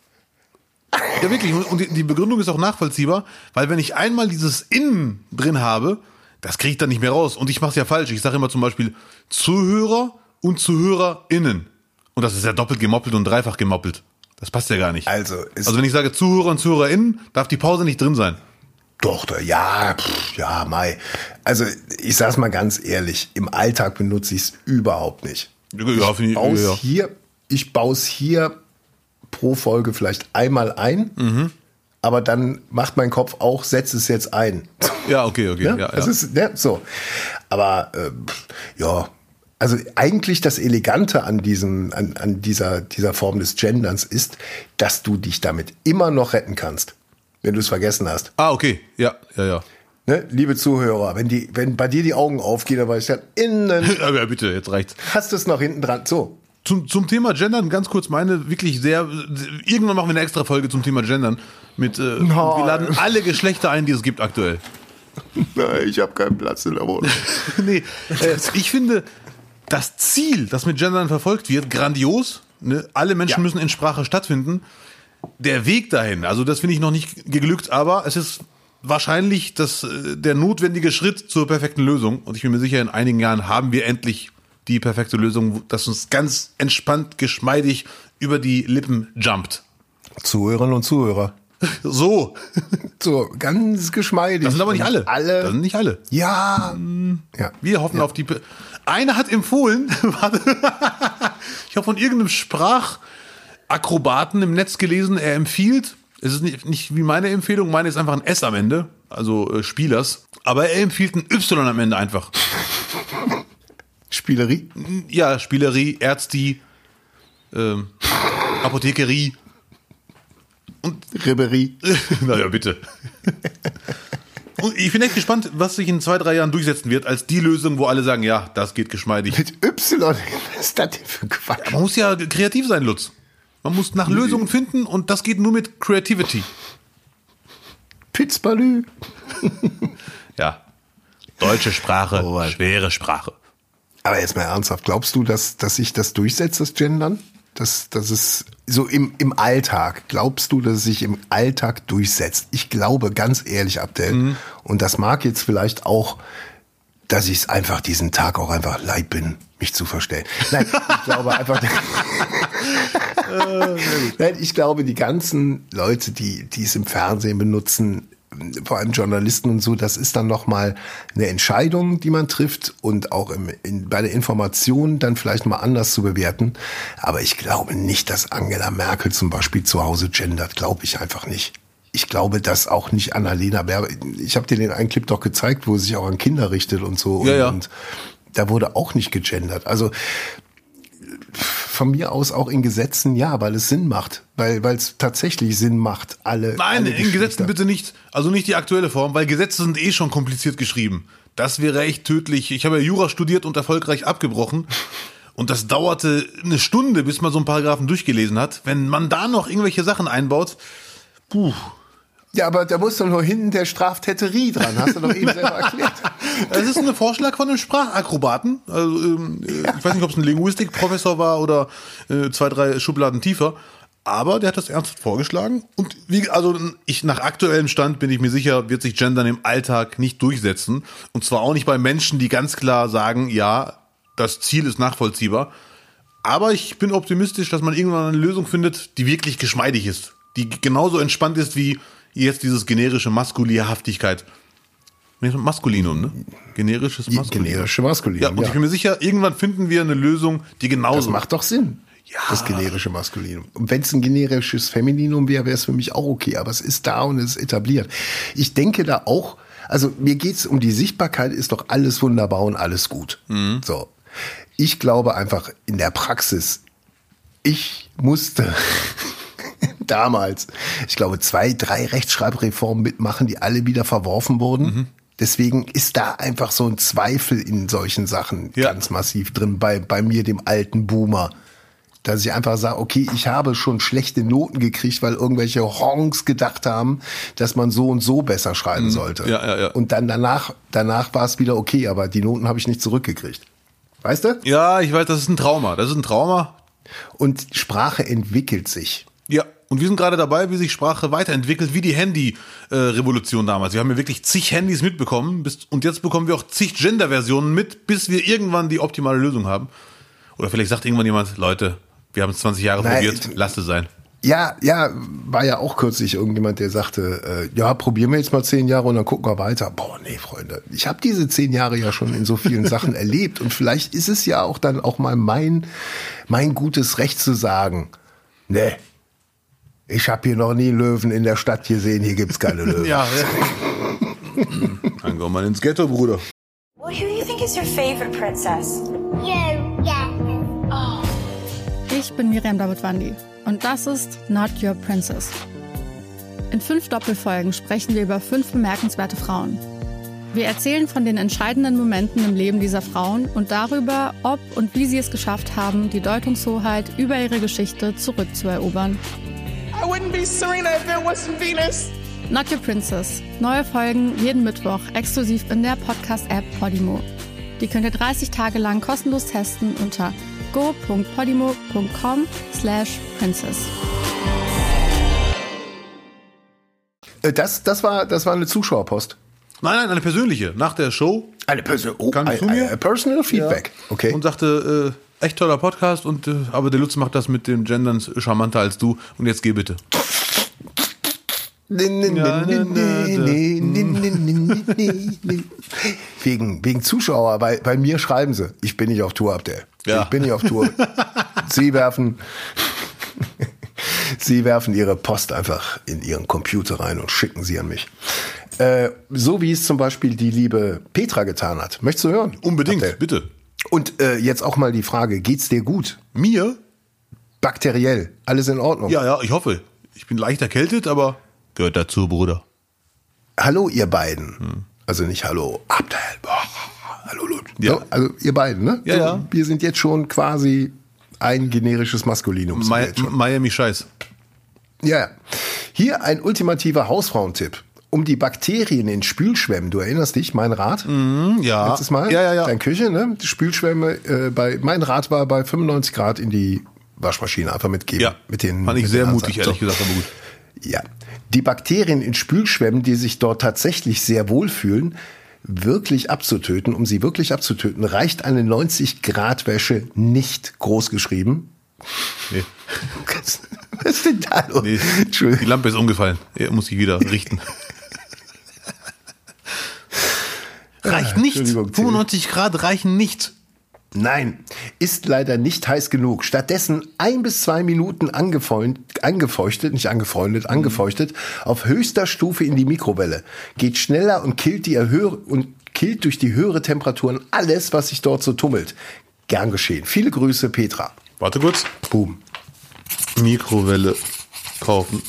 S1: Ja, wirklich. Und die Begründung ist auch nachvollziehbar, weil wenn ich einmal dieses Innen drin habe, das kriege ich dann nicht mehr raus. Und ich mache es ja falsch. Ich sage immer zum Beispiel Zuhörer und ZuhörerInnen. Und das ist ja doppelt gemoppelt und dreifach gemoppelt. Das passt ja gar nicht. Also wenn ich sage Zuhörer und ZuhörerInnen, darf die Pause nicht drin sein.
S2: Doch, Mai. Also ich sag's mal ganz ehrlich, im Alltag benutze ich es überhaupt nicht. Ich baue es hier pro Folge vielleicht einmal ein, aber dann macht mein Kopf auch, setz es jetzt ein.
S1: Ja, okay.
S2: Ja? Das ist so. Aber also eigentlich das Elegante an dieser Form des Genderns ist, dass du dich damit immer noch retten kannst, wenn du es vergessen hast.
S1: Ah, okay. Ja.
S2: Ne? Liebe Zuhörer, wenn bei dir die Augen aufgehen, dann weiß ich dann innen.
S1: Ja, bitte, jetzt reicht's.
S2: Hast du es noch hinten dran? So.
S1: Zum Thema Gendern ganz kurz irgendwann machen wir eine extra Folge zum Thema Gendern wir laden alle Geschlechter ein, die es gibt aktuell.
S2: Nein, ich habe keinen Platz in der Wohnung.
S1: Nee, ich finde das Ziel, das mit Gendern verfolgt wird, grandios. Ne? Alle Menschen müssen in Sprache stattfinden. Der Weg dahin, also das finde ich noch nicht geglückt, aber es ist wahrscheinlich der notwendige Schritt zur perfekten Lösung. Und ich bin mir sicher, in einigen Jahren haben wir endlich die perfekte Lösung, dass uns ganz entspannt, geschmeidig über die Lippen jumpt.
S2: Zuhörerinnen und Zuhörer.
S1: So,
S2: ganz geschmeidig.
S1: Das sind aber nicht alle. Das sind nicht alle.
S2: Ja.
S1: Wir hoffen auf die... Einer hat empfohlen, ich habe von irgendeinem Sprachakrobaten im Netz gelesen, er empfiehlt, es ist nicht wie meine Empfehlung, meine ist einfach ein S am Ende, also Spielers, aber er empfiehlt ein Y am Ende einfach.
S2: Spielerie?
S1: Ja, Spielerie, Ärzti, Apothekerie. Und
S2: Ribery.
S1: naja, bitte. Und ich bin echt gespannt, was sich in 2-3 Jahren durchsetzen wird, als die Lösung, wo alle sagen, ja, das geht geschmeidig.
S2: Mit Y, was ist das denn für Quatsch?
S1: Man muss ja kreativ sein, Lutz. Man muss nach Lösungen finden und das geht nur mit Creativity.
S2: Pitzbalü.
S1: Ja, deutsche Sprache, schwere Sprache.
S2: Aber jetzt mal ernsthaft, glaubst du, dass sich das durchsetzt, das Gendern? Dass es so im Alltag, glaubst du, dass es sich im Alltag durchsetzt? Ich glaube, ganz ehrlich, Abdel, und das mag jetzt vielleicht auch, dass ich es einfach diesen Tag auch einfach leid bin, mich zu verstellen. Nein, ich glaube einfach, nein, ich glaube, die ganzen Leute, die es im Fernsehen benutzen, vor allem Journalisten und so, das ist dann nochmal eine Entscheidung, die man trifft und auch bei der Information dann vielleicht mal anders zu bewerten. Aber ich glaube nicht, dass Angela Merkel zum Beispiel zu Hause gendert. Glaube ich einfach nicht. Ich glaube, dass auch nicht Annalena Baerbock. Ich habe dir den einen Clip doch gezeigt, wo sie sich auch an Kinder richtet und so.
S1: Ja,
S2: und da wurde auch nicht gegendert. Also von mir aus auch in Gesetzen, ja, weil es Sinn macht. Weil es tatsächlich Sinn macht,
S1: Nein,
S2: alle
S1: in Gesetzen bitte nicht. Also nicht die aktuelle Form, weil Gesetze sind schon kompliziert geschrieben. Das wäre echt tödlich. Ich habe ja Jura studiert und erfolgreich abgebrochen. Und das dauerte eine Stunde, bis man so einen Paragraphen durchgelesen hat. Wenn man da noch irgendwelche Sachen einbaut, puh.
S2: Ja, aber da muss doch nur hinten der Straftäterie dran, hast du doch eben selber erklärt.
S1: Das ist ein Vorschlag von einem Sprachakrobaten. Also, ich weiß nicht, ob es ein Linguistikprofessor war oder 2-3 Schubladen tiefer. Aber der hat das ernsthaft vorgeschlagen. Und nach aktuellem Stand bin ich mir sicher, wird sich Gendern im Alltag nicht durchsetzen. Und zwar auch nicht bei Menschen, die ganz klar sagen, ja, das Ziel ist nachvollziehbar. Aber ich bin optimistisch, dass man irgendwann eine Lösung findet, die wirklich geschmeidig ist. Die genauso entspannt ist wie jetzt dieses generische Maskulierhaftigkeit. Maskulinum, ne? Generisches Maskulinum.
S2: Generische Maskulinum,
S1: ja. Und ich bin mir sicher, irgendwann finden wir eine Lösung, die genauso...
S2: Das macht doch Sinn, ja. Das generische Maskulinum. Und wenn es ein generisches Femininum wäre, wäre es für mich auch okay. Aber es ist da und es ist etabliert. Ich denke da auch, also mir geht's um die Sichtbarkeit, ist doch alles wunderbar und alles gut. So. Ich glaube einfach in der Praxis, ich musste... damals, ich glaube, 2-3 Rechtschreibreformen mitmachen, die alle wieder verworfen wurden. Deswegen ist da einfach so ein Zweifel in solchen Sachen ganz massiv drin, bei mir, dem alten Boomer. Dass ich einfach sage, okay, ich habe schon schlechte Noten gekriegt, weil irgendwelche Honks gedacht haben, dass man so und so besser schreiben sollte.
S1: Ja.
S2: Und dann danach war es wieder okay, aber die Noten habe ich nicht zurückgekriegt. Weißt du?
S1: Ja, ich weiß, das ist ein Trauma.
S2: Und Sprache entwickelt sich.
S1: Ja, und wir sind gerade dabei, wie sich Sprache weiterentwickelt, wie die Handy-Revolution damals. Wir haben ja wirklich zig Handys mitbekommen und jetzt bekommen wir auch zig Gender-Versionen mit, bis wir irgendwann die optimale Lösung haben. Oder vielleicht sagt irgendwann jemand, Leute, wir haben es 20 Jahre probiert, lasst es sein.
S2: Ja, war ja auch kürzlich irgendjemand, der sagte, probieren wir jetzt mal 10 Jahre und dann gucken wir weiter. Boah, nee, Freunde, ich habe diese 10 Jahre ja schon in so vielen Sachen erlebt und vielleicht ist es ja auch dann auch mal mein gutes Recht zu sagen, nee, ich habe hier noch nie Löwen in der Stadt gesehen, hier gibt's keine Löwen.
S1: Ja. Dann komm mal ins Ghetto, Bruder.
S3: Well, who do you think is your favorite princess?
S4: You, yeah.
S3: Oh.
S5: Ich bin Miriam Davidwandi und das ist Not Your Princess. In 5 Doppelfolgen sprechen wir über 5 bemerkenswerte Frauen. Wir erzählen von den entscheidenden Momenten im Leben dieser Frauen und darüber, ob und wie sie es geschafft haben, die Deutungshoheit über ihre Geschichte zurückzuerobern.
S6: I wouldn't be Serena if there wasn't Venus.
S5: Not Your Princess. Neue Folgen jeden Mittwoch exklusiv in der Podcast-App Podimo. Die könnt ihr 30 Tage lang kostenlos testen unter go.podimo.com/princess.
S2: Das war eine Zuschauerpost.
S1: Nein, eine persönliche. Nach der Show kam zu mir.
S2: Personal Feedback.
S1: Ja.
S2: Okay.
S1: Und sagte, echt toller Podcast, aber der Lutz macht das mit dem Gendern charmanter als du. Und jetzt geh bitte.
S2: Wegen Zuschauer, bei mir schreiben sie, ich bin nicht auf Tour, Abdel.
S1: Ja.
S2: Ich bin nicht auf Tour. Sie werfen ihre Post einfach in ihren Computer rein und schicken sie an mich. So wie es zum Beispiel die liebe Petra getan hat. Möchtest du hören?
S1: Unbedingt,
S2: Abdel?
S1: bitte.
S2: Und jetzt auch mal die Frage, geht's dir gut?
S1: Mir?
S2: Bakteriell, alles in Ordnung?
S1: Ja, ich hoffe. Ich bin leicht erkältet, aber gehört dazu, Bruder.
S2: Hallo, ihr beiden. Also nicht hallo, Abdel. Hallo, Lutz.
S1: Ja.
S2: So, also ihr beiden, ne?
S1: Ja, ja.
S2: Wir sind jetzt schon quasi ein generisches Maskulinum.
S1: Miami Scheiß.
S2: Ja. Hier ein ultimativer Hausfrauentipp. Um die Bakterien in Spülschwämmen, du erinnerst dich, mein Rat?
S1: Ja.
S2: Letztes Mal?
S1: Ja.
S2: Deine Küche, ne? Die Spülschwämme, mein Rat war bei 95 Grad in die Waschmaschine einfach mitgeben.
S1: Ja, fand ich sehr mutig, ehrlich gesagt, aber gut.
S2: Ja, die Bakterien in Spülschwämmen, die sich dort tatsächlich sehr wohlfühlen, wirklich abzutöten, um sie wirklich abzutöten, reicht eine 90-Grad-Wäsche nicht groß geschrieben.
S1: Nee.
S2: Was ist denn da los?
S1: Nee, die Lampe ist umgefallen. Muss ich wieder richten. Reicht nicht. 95 Grad reichen nicht.
S2: Nein, ist leider nicht heiß genug. Stattdessen 1 bis 2 Minuten angefeuchtet auf höchster Stufe in die Mikrowelle. Geht schneller und killt durch die höhere Temperaturen alles, was sich dort so tummelt. Gern geschehen. Viele Grüße, Petra.
S1: Warte kurz.
S2: Boom.
S1: Mikrowelle kaufen.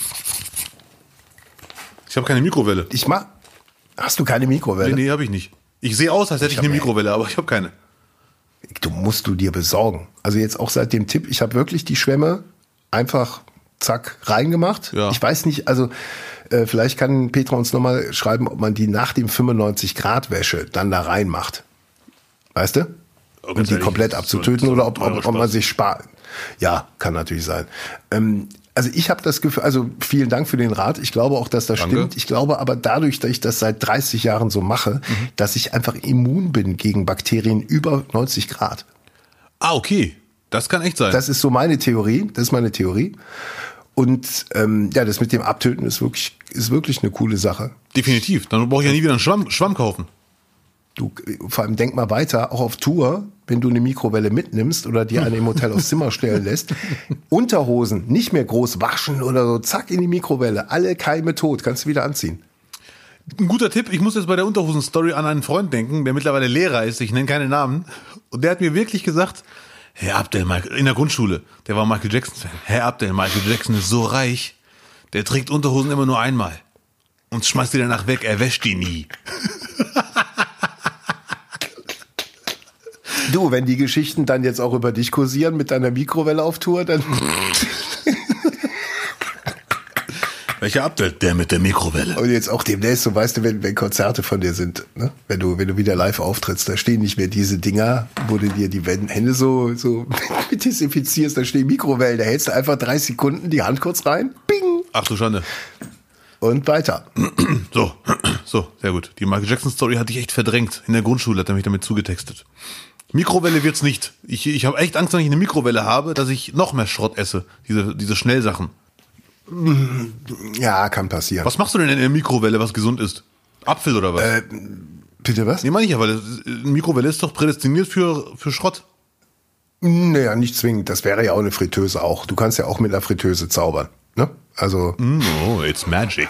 S1: Ich habe keine Mikrowelle.
S2: Hast du keine Mikrowelle?
S1: Nee, habe ich nicht. Ich sehe aus, als hätte ich eine Mikrowelle, aber ich habe keine.
S2: Musst du dir besorgen. Also jetzt auch seit dem Tipp, ich habe wirklich die Schwämme einfach zack reingemacht. Ja. Ich weiß nicht, also vielleicht kann Petra uns nochmal schreiben, ob man die nach dem 95 Grad Wäsche dann da reinmacht. Weißt du? Um die komplett abzutöten oder ob man sich spart. Ja, kann natürlich sein. Also ich habe das Gefühl, also vielen Dank für den Rat. Ich glaube auch, dass das stimmt. Ich glaube aber dadurch, dass ich das seit 30 Jahren so mache, dass ich einfach immun bin gegen Bakterien über 90 Grad.
S1: Ah, okay. Das kann echt sein.
S2: Das ist so meine Theorie. Das ist meine Theorie. Und das mit dem Abtöten ist wirklich eine coole Sache.
S1: Definitiv. Dann brauche ich ja nie wieder einen Schwamm kaufen.
S2: Du, vor allem denk mal weiter, auch auf Tour, wenn du eine Mikrowelle mitnimmst oder dir eine im Hotel aufs Zimmer stellen lässt, Unterhosen nicht mehr groß waschen oder so, zack in die Mikrowelle, alle Keime tot, kannst du wieder anziehen.
S1: Ein guter Tipp, ich muss jetzt bei der Unterhosen-Story an einen Freund denken, der mittlerweile Lehrer ist, ich nenne keine Namen, und der hat mir wirklich gesagt, Herr Abdel, in der Grundschule, der war Michael Jackson-Fan, Herr Abdel, Michael Jackson ist so reich, der trägt Unterhosen immer nur einmal und schmeißt die danach weg, er wäscht die nie.
S2: Du, wenn die Geschichten dann jetzt auch über dich kursieren mit deiner Mikrowelle auf Tour, dann...
S1: Welcher Abdel? Der mit der Mikrowelle.
S2: Und jetzt auch demnächst, so weißt du, wenn Konzerte von dir sind, ne? Wenn du wieder live auftrittst, da stehen nicht mehr diese Dinger, wo du dir die Hände so mit desinfizierst, da stehen Mikrowellen, da hältst du einfach 3 Sekunden die Hand kurz rein, bing!
S1: Ach du Schande.
S2: Und weiter.
S1: So, sehr gut. Die Michael Jackson Story hatte ich echt verdrängt. In der Grundschule hat er mich damit zugetextet. Mikrowelle wird's nicht. Ich habe echt Angst, wenn ich eine Mikrowelle habe, dass ich noch mehr Schrott esse. Diese Schnellsachen.
S2: Ja, kann passieren.
S1: Was machst du denn in der Mikrowelle, was gesund ist? Apfel oder was?
S2: Bitte was?
S1: Nee, meine ich ja, weil eine Mikrowelle ist doch prädestiniert für Schrott.
S2: Naja, nicht zwingend. Das wäre ja auch eine Fritteuse auch. Du kannst ja auch mit einer Fritteuse zaubern. Ne? Also.
S1: Oh, it's magic.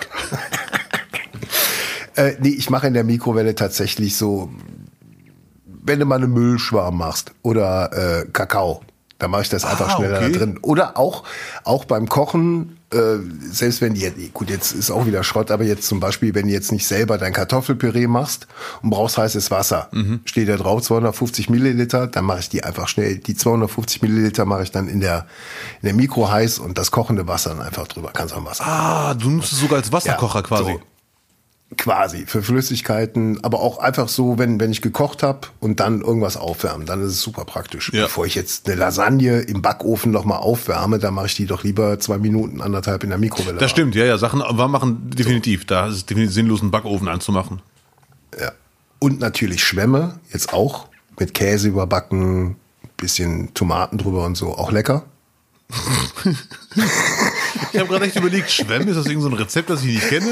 S2: Nee, ich mache in der Mikrowelle tatsächlich so, wenn du mal eine Müllschwarm machst oder Kakao, dann mache ich das einfach schneller da drin. Oder auch beim Kochen, selbst wenn gut, jetzt ist auch wieder Schrott, aber jetzt zum Beispiel, wenn du jetzt nicht selber dein Kartoffelpüree machst und brauchst heißes Wasser, steht da drauf 250 Milliliter, dann mache ich die einfach schnell, die 250 Milliliter mache ich dann in der Mikro heiß und das kochende Wasser dann einfach drüber, kannst auch Wasser.
S1: Ah, du nutzt es sogar als Wasserkocher quasi.
S2: So. Quasi, für Flüssigkeiten, aber auch einfach so, wenn ich gekocht habe und dann irgendwas aufwärmen, dann ist es super praktisch. Ja. Bevor ich jetzt eine Lasagne im Backofen nochmal aufwärme, dann mache ich die doch lieber 2 Minuten, 1,5 in der Mikrowelle.
S1: Das stimmt, ja, Sachen warm machen definitiv. So. Da ist es definitiv sinnlos, einen Backofen anzumachen.
S2: Ja. Und natürlich Schwämme, jetzt auch mit Käse überbacken, bisschen Tomaten drüber und so, auch lecker.
S1: Ich habe gerade echt überlegt, Schwämme, ist das irgend so ein Rezept, das ich nicht kenne?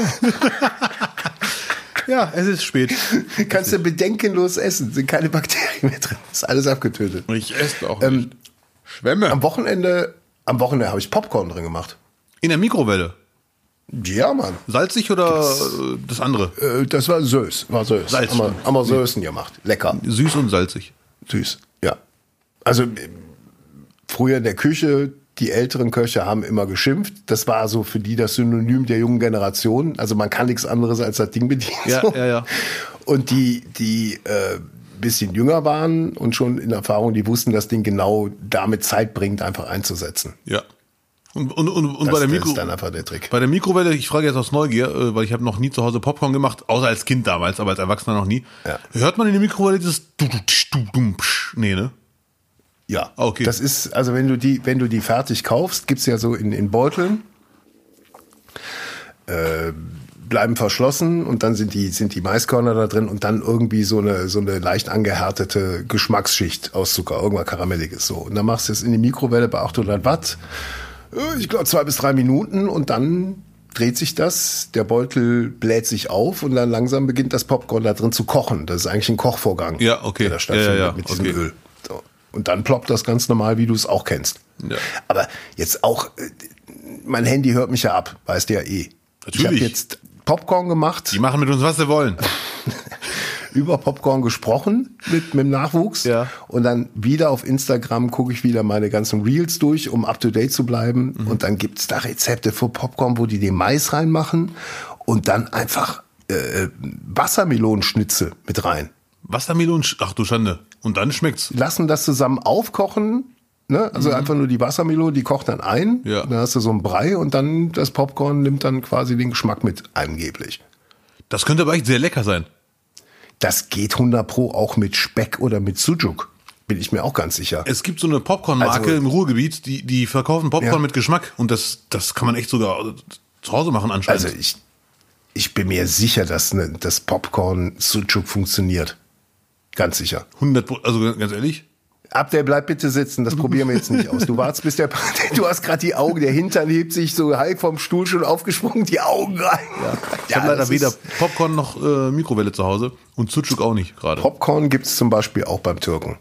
S1: Ja, es ist spät.
S2: Kannst du bedenkenlos essen, sind keine Bakterien mehr drin, ist alles abgetötet.
S1: Ich esse auch nicht. Schwämme.
S2: Am Wochenende habe ich Popcorn drin gemacht.
S1: In der Mikrowelle?
S2: Ja, Mann.
S1: Salzig oder das andere?
S2: Das war süß.
S1: Salz.
S2: Haben wir Sößen gemacht. Lecker.
S1: Süß und salzig.
S2: Süß, ja. Also früher in der Küche, Die älteren Köche haben immer geschimpft. Das war so für die das Synonym der jungen Generation. Also man kann nichts anderes als das Ding bedienen.
S1: Ja.
S2: Und die bisschen jünger waren und schon in Erfahrung, die wussten, das Ding genau damit Zeit bringt, einfach einzusetzen.
S1: Ja. Und
S2: Das,
S1: bei der
S2: das ist dann einfach der Trick.
S1: Bei der Mikrowelle, ich frage jetzt aus Neugier, weil ich habe noch nie zu Hause Popcorn gemacht, außer als Kind damals, aber als Erwachsener noch nie.
S2: Ja.
S1: Hört man in der Mikrowelle dieses Nee, ne?
S2: Ja,
S1: okay.
S2: Das ist, also wenn du die fertig kaufst, gibt's ja so in Beuteln, bleiben verschlossen und dann sind die Maiskörner da drin und dann irgendwie so eine leicht angehärtete Geschmacksschicht aus Zucker, irgendwas Karamelliges so. Und dann machst du es in die Mikrowelle bei 800 Watt, ich glaube 2 bis 3 Minuten und dann dreht sich das, der Beutel bläht sich auf und dann langsam beginnt das Popcorn da drin zu kochen. Das ist eigentlich ein Kochvorgang,
S1: ja, okay.
S2: der da stattfindet mit diesem Öl. So. Und dann ploppt das ganz normal, wie du es auch kennst.
S1: Ja.
S2: Aber jetzt auch, mein Handy hört mich ja ab, weißt du ja eh.
S1: Natürlich.
S2: Ich habe jetzt Popcorn gemacht,
S1: Die machen mit uns, was sie wollen.
S2: über Popcorn gesprochen mit dem Nachwuchs.
S1: Ja.
S2: Und dann wieder auf Instagram gucke ich wieder meine ganzen Reels durch, um up to date zu bleiben. Und dann gibt's da Rezepte für Popcorn, wo die den Mais reinmachen und dann einfach Wassermelonenschnitze mit rein.
S1: Wassermelonen, ach du Schande. Und dann schmeckt's.
S2: Lassen das zusammen aufkochen, ne? Also einfach nur die Wassermelone, die kocht dann ein.
S1: Ja.
S2: Dann hast du so einen Brei und dann das Popcorn nimmt dann quasi den Geschmack mit, angeblich.
S1: Das könnte aber echt sehr lecker sein.
S2: Das geht 100 Pro auch mit Speck oder mit Sujuk. Bin ich mir auch ganz sicher.
S1: Es gibt so eine Popcorn-Marke
S2: Also-
S1: im Ruhrgebiet, die verkaufen Popcorn
S2: Ja.
S1: mit Geschmack. Und das kann man echt sogar zu Hause machen anscheinend.
S2: Also ich bin mir sicher, dass das Popcorn Sujuk funktioniert. Ganz sicher.
S1: 100%, also ganz ehrlich.
S2: Abdel, bleib bitte sitzen, das probieren wir jetzt nicht aus. Du wartest, bis du hast gerade die Augen, der Hintern hebt sich so halb vom Stuhl schon aufgesprungen, die Augen rein.
S1: Ich habe leider
S2: das
S1: weder
S2: ist-
S1: Popcorn noch Mikrowelle zu Hause und Sucuk auch nicht gerade.
S2: Popcorn gibt's zum Beispiel auch beim Türken.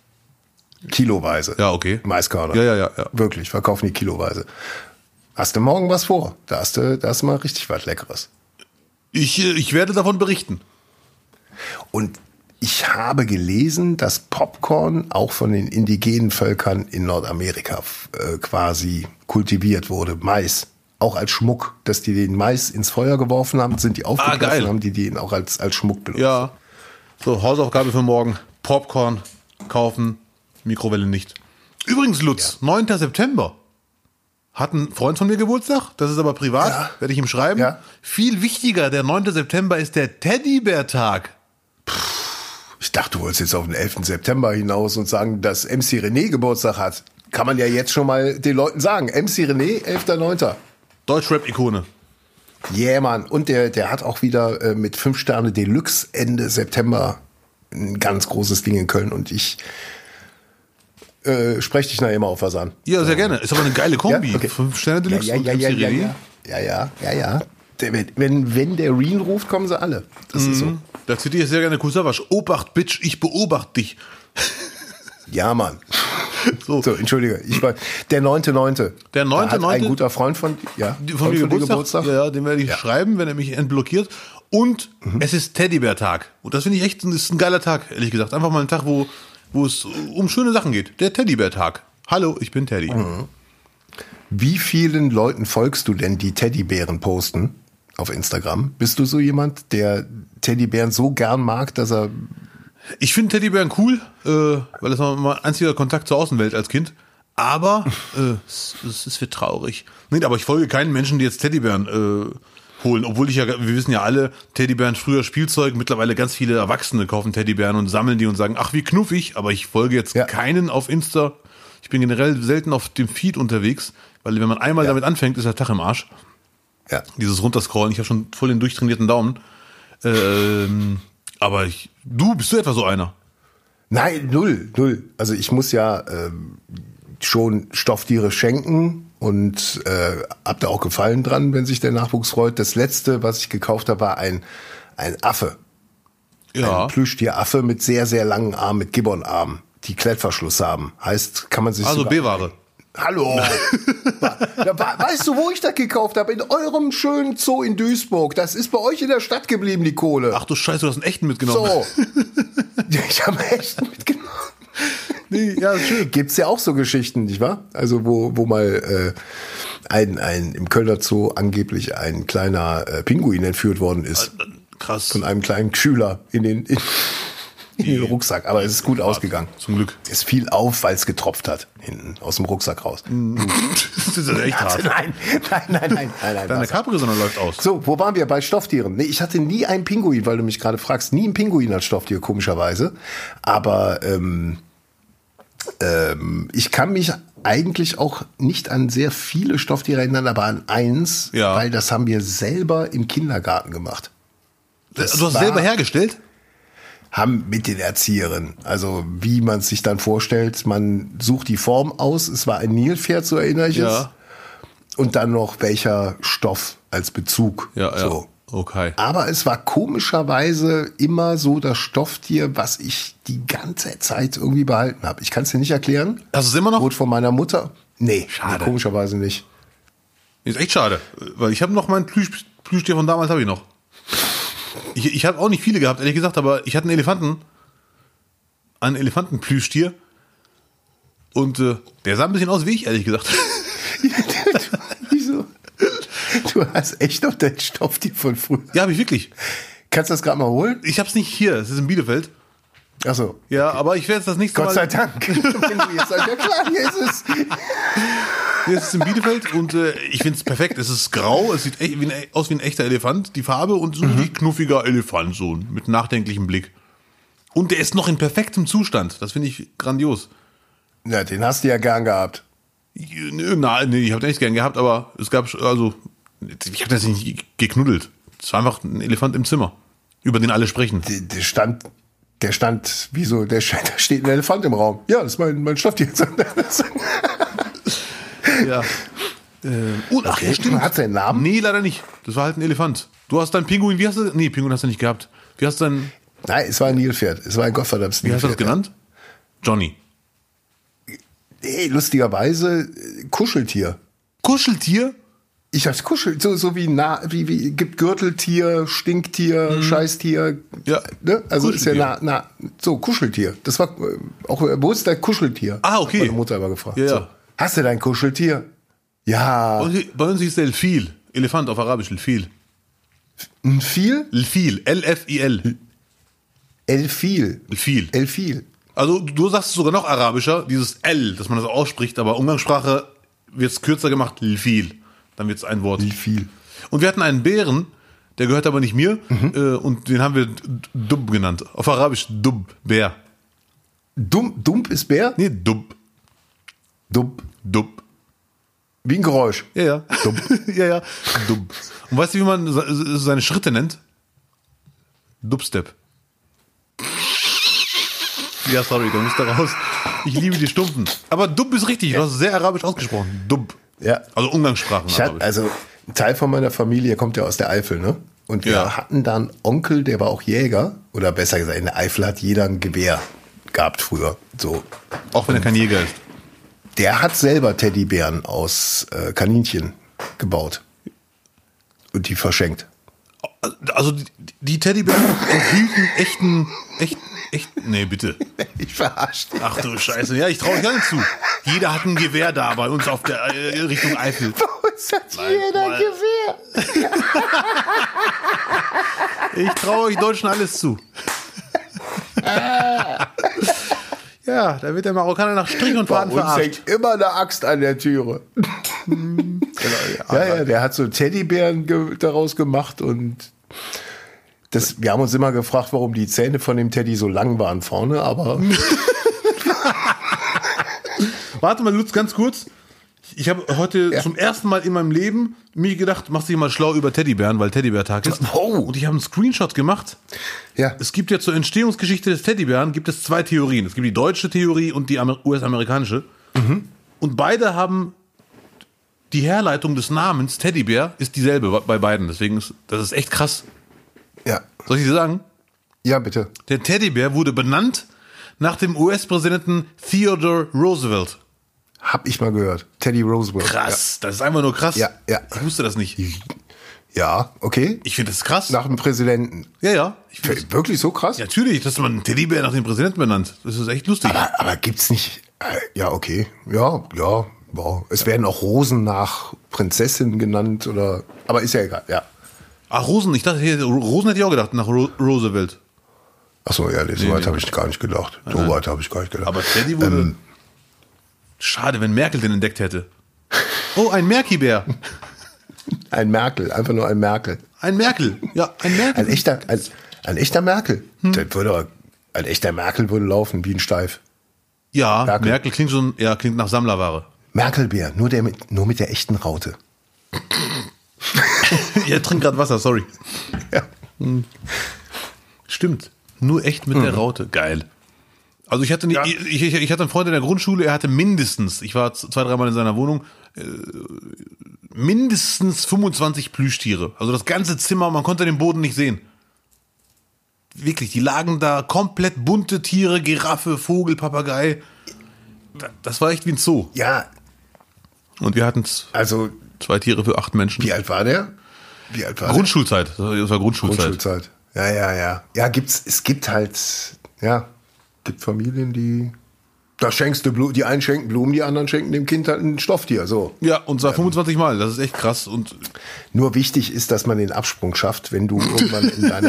S2: Kiloweise.
S1: Ja, okay.
S2: Maiskörner.
S1: Ja.
S2: Wirklich, verkaufen die kiloweise. Hast du morgen was vor? Da hast du mal richtig was Leckeres.
S1: Ich werde davon berichten.
S2: Und ich habe gelesen, dass Popcorn auch von den indigenen Völkern in Nordamerika quasi kultiviert wurde. Mais. Auch als Schmuck. Dass die den Mais ins Feuer geworfen haben, sind die aufgegriffen,
S1: geil.
S2: haben die den auch als Schmuck benutzt.
S1: Ja. So, Hausaufgabe für morgen. Popcorn kaufen, Mikrowelle nicht. Übrigens, Lutz, 9. September. Hat ein Freund von mir Geburtstag, das ist aber privat,
S2: Ja.
S1: werde ich ihm schreiben.
S2: Ja.
S1: Viel wichtiger, der 9. September ist der Teddybär-Tag.
S2: Ich dachte, du wolltest jetzt auf den 11. September hinaus und sagen, dass MC René Geburtstag hat. Kann man ja jetzt schon mal den Leuten sagen. MC René, 11.9.
S1: Deutschrap-Ikone.
S2: Yeah, Mann. Und der hat auch wieder mit 5 Sterne Deluxe Ende September ein ganz großes Ding in Köln. Und ich spreche dich nachher mal auf was an.
S1: Ja, sehr gerne. Ist aber eine geile Kombi.
S2: Ja, okay.
S1: 5 Sterne Deluxe
S2: Ja.
S1: und MC René.
S2: Ja. Wenn der Reen ruft, kommen sie alle. Das ist so.
S1: Da zitiere ich sehr gerne Kusawasch. Obacht, Bitch, ich beobachte dich.
S2: Ja, Mann.
S1: So.
S2: So, entschuldige. Der 9.9.
S1: Der 9.9.
S2: Da hat ein guter Freund von dir
S1: Von mir Geburtstag. Ja, den werde ich
S2: Ja.
S1: schreiben, wenn er mich entblockiert. Und es ist Teddybär-Tag. Und das finde ich echt, ist ein geiler Tag, ehrlich gesagt. Einfach mal ein Tag, wo es um schöne Sachen geht. Der Teddybär-Tag. Hallo, ich bin Teddy.
S2: Wie vielen Leuten folgst du denn, die Teddybären posten auf Instagram? Bist du so jemand, der Teddybären so gern mag, dass er...
S1: Ich finde Teddybären cool, weil das war mein einziger Kontakt zur Außenwelt als Kind. Aber es wird traurig. Nee, aber ich folge keinen Menschen, die jetzt Teddybären holen. Obwohl wir wissen ja alle, Teddybären früher Spielzeug, mittlerweile ganz viele Erwachsene kaufen Teddybären und sammeln die und sagen, ach wie knuffig, aber ich folge jetzt keinen auf Insta. Ich bin generell selten auf dem Feed unterwegs, weil wenn man einmal damit anfängt, ist der Tag im Arsch.
S2: Ja.
S1: Dieses Runterscrollen, ich habe schon voll den durchtrainierten Daumen. Aber bist du etwa so einer?
S2: Nein, null. Also ich muss ja schon Stofftiere schenken und hab da auch Gefallen dran, wenn sich der Nachwuchs freut. Das letzte, was ich gekauft habe, war ein Affe.
S1: Ja.
S2: Ein Plüschtieraffe mit sehr, sehr langen Armen, mit Gibbonarmen, die Klettverschluss haben. Heißt, kann man sich
S1: Also
S2: sogar...
S1: B-Ware.
S2: Hallo! Weißt du, wo ich das gekauft habe? In eurem schönen Zoo in Duisburg. Das ist bei euch in der Stadt geblieben, die Kohle.
S1: Ach du Scheiße, du hast einen echten mitgenommen.
S2: So. Ich habe echt mitgenommen.
S1: Nee, ja, schön.
S2: Gibt's ja auch so Geschichten, nicht wahr? Also wo mal im Kölner Zoo angeblich ein kleiner Pinguin entführt worden ist.
S1: Krass.
S2: Von einem kleinen Schüler in den Rucksack. Aber es ist gut ausgegangen.
S1: Zum Glück.
S2: Es fiel auf, weil es getropft hat. Hinten aus dem Rucksack raus.
S1: Das ist ja echt hart.
S2: Nein.
S1: Deine Capri-Sonne läuft aus.
S2: So, wo waren wir? Bei Stofftieren. Nee, ich hatte nie einen Pinguin, weil du mich gerade fragst. Nie einen Pinguin als Stofftier, komischerweise. Aber ich kann mich eigentlich auch nicht an sehr viele Stofftiere erinnern, aber an eins,
S1: Ja.
S2: weil das haben wir selber im Kindergarten gemacht.
S1: Du hast es selber hergestellt?
S2: Haben mit den Erzieherinnen. Also wie man es sich dann vorstellt, man sucht die Form aus. Es war ein Nilpferd, so erinnere ich es. Und dann noch welcher Stoff als Bezug.
S1: Ja.
S2: So.
S1: Okay.
S2: Aber es war komischerweise immer so das Stofftier, was ich die ganze Zeit irgendwie behalten habe. Ich kann es dir nicht erklären.
S1: Hast du es immer noch?
S2: Wurde von meiner Mutter. Nee,
S1: Schade.
S2: Komischerweise nicht.
S1: Ist echt schade. Weil ich habe noch mein Plüschtier von damals, habe ich noch. Ich habe auch nicht viele gehabt, ehrlich gesagt, aber ich hatte einen Elefantenplüschtier. Und der sah ein bisschen aus wie ich, ehrlich gesagt.
S2: Wieso? Du hast echt noch dein Stofftier von früher.
S1: Ja, habe ich wirklich.
S2: Kannst du das gerade mal holen?
S1: Ich habe es nicht hier, es ist in Bielefeld.
S2: Achso.
S1: Ja, aber ich werde es das nächste Mal...
S2: Gott sei Dank. Wenn du jetzt sagst, ja klar, hier ist es.
S1: Hier ist es in Bielefeld und ich finde es perfekt. Es ist grau, es sieht echt aus wie ein echter Elefant, die Farbe, und so ein knuffiger Elefant, so mit nachdenklichem Blick. Und der ist noch in perfektem Zustand. Das finde ich grandios.
S2: Ja, den hast du ja gern gehabt.
S1: Nee, ich habe den nicht gern gehabt, aber es gab, also, ich habe das nicht geknuddelt. Es war einfach ein Elefant im Zimmer, über den alle sprechen.
S2: Der stand, wieso, da steht ein Elefant im Raum. Ja, das ist mein Stofftier.
S1: Ja. Ach, ja, stimmt.
S2: Hat seinen Namen?
S1: Nee, leider nicht. Das war halt ein Elefant. Du hast deinen Pinguin, wie hast du? Nee, Pinguin hast du nicht gehabt. Wie hast du deinen?
S2: Nein, es war ein Nilpferd. Es war ein gottverdammtes
S1: Wie hast du das
S2: Nilpferd.
S1: genannt? Johnny.
S2: Nee, lustigerweise Kuscheltier.
S1: Kuscheltier?
S2: Ich hab's kuschelt, so wie gibt Gürteltier, Stinktier, Scheißtier.
S1: Ja.
S2: Ne? Also
S1: Kuscheltier.
S2: ist ja so Kuscheltier. Das war auch, wo ist dein Kuscheltier?
S1: Ah, okay.
S2: Hat meine Mutter immer gefragt.
S1: Ja.
S2: So. Hast du dein Kuscheltier? Ja.
S1: Bei uns hieß der Elfil. Elefant auf Arabisch, Elfil.
S2: Ein Viel?
S1: Elfil. L-F-I-L.
S2: Elfil.
S1: Elfil.
S2: Elfil.
S1: Also du sagst es sogar noch arabischer, dieses L, dass man das ausspricht, aber Umgangssprache wird es kürzer gemacht, Elfil. Dann wird es ein Wort.
S2: Elfil.
S1: Und wir hatten einen Bären, der gehört aber nicht mir, und den haben wir Dub genannt. Auf Arabisch Dub, Bär.
S2: Dump ist Bär?
S1: Nee, Dub. Dub.
S2: Wie ein Geräusch.
S1: Ja. Dub. ja. Dub. Und weißt du, wie man seine Schritte nennt? Dubstep. Ja, sorry, da musst du raus. Ich liebe die Stumpfen. Aber Dub ist richtig, du hast es sehr arabisch ausgesprochen. Dub.
S2: Ja.
S1: Also Umgangssprachen.
S2: Also ein Teil von meiner Familie kommt ja aus der Eifel, ne? Und wir hatten da einen Onkel, der war auch Jäger. Oder besser gesagt, in der Eifel hat jeder ein Gewehr gehabt früher. So.
S1: Auch wenn er kein Jäger ist.
S2: Der hat selber Teddybären aus Kaninchen gebaut. Und die verschenkt.
S1: Also die Teddybären enthielten nee, bitte.
S2: Ich verarsche dich.
S1: Ach du Scheiße, ja, ich traue euch allen zu. Jeder hat ein Gewehr da bei uns auf der Richtung Eifel.
S2: Bei uns hat jeder
S1: mal.
S2: Gewehr.
S1: Ich traue euch Deutschen alles zu. Ja, da wird der Marokkaner nach Strich und
S2: Bei
S1: Faden
S2: uns
S1: verarscht.
S2: hängt immer eine Axt an der Türe. Ja, der hat so Teddybären daraus gemacht und wir haben uns immer gefragt, warum die Zähne von dem Teddy so lang waren vorne, aber
S1: Warte mal, Lutz, ganz kurz. Ich habe heute zum ersten Mal in meinem Leben mir gedacht, mach dich mal schlau über Teddybären, weil Teddybär-Tag ist.
S2: Oh.
S1: Und ich habe einen Screenshot gemacht.
S2: ja.
S1: Es gibt ja zur Entstehungsgeschichte des Teddybären gibt es zwei Theorien. Es gibt die deutsche Theorie und die US-amerikanische. Und beide haben die Herleitung des Namens Teddybär ist dieselbe bei beiden. Deswegen das ist echt krass.
S2: Ja.
S1: Soll ich dir sagen?
S2: Ja, bitte.
S1: Der Teddybär wurde benannt nach dem US-Präsidenten Theodore Roosevelt.
S2: Hab ich mal gehört. Teddy Roosevelt.
S1: Krass, das ist einfach nur krass.
S2: Ja.
S1: Ich wusste das nicht.
S2: Ja, okay.
S1: Ich finde das krass.
S2: Nach dem Präsidenten.
S1: Ja. Ich find's,
S2: Wirklich so krass?
S1: ja, natürlich, dass man einen Teddybär nach dem Präsidenten benannt. Das ist echt lustig.
S2: Aber gibt's nicht. Ja, okay. Ja. Wow. Es werden auch Rosen nach Prinzessinnen genannt oder. Aber ist ja egal, ja.
S1: Ach, Rosen, ich dachte, Rosen hätte ich auch gedacht, nach Roosevelt.
S2: Achso, ja, so weit habe ich gar nicht gedacht. So weit habe ich gar nicht gedacht.
S1: Aber Teddy wurde. Schade, wenn Merkel den entdeckt hätte. Oh, ein Merki-Bär.
S2: Ein Merkel, einfach nur ein Merkel.
S1: Ein Merkel. Ja, ein Merkel.
S2: Ein echter Merkel. Ein echter Merkel würde laufen wie ein Steif.
S1: Ja,
S2: Merkel.
S1: Merkel klingt nach Sammlerware.
S2: Merkelbär, nur mit der echten Raute.
S1: Ihr trinkt gerade Wasser, sorry.
S2: Ja.
S1: Stimmt. Nur echt mit der Raute. Geil. Also ich hatte einen Freund in der Grundschule, er hatte mindestens, ich war 2-3 Mal in seiner Wohnung, mindestens 25 Plüschtiere. Also das ganze Zimmer, man konnte den Boden nicht sehen. Wirklich, die lagen da komplett bunte Tiere, Giraffe, Vogel, Papagei. Das war echt wie ein Zoo.
S2: Ja.
S1: Und wir hatten
S2: Also
S1: 2 Tiere für 8 Menschen.
S2: Wie alt war der?
S1: Grundschulzeit. Das war Grundschulzeit.
S2: Ja. Ja, es gibt Familien, die, da schenkst du die einen schenken Blumen, die anderen schenken dem Kind halt ein Stofftier, so.
S1: Ja, und zwar 25 Mal, das ist echt krass. Und
S2: nur wichtig ist, dass man den Absprung schafft, wenn du irgendwann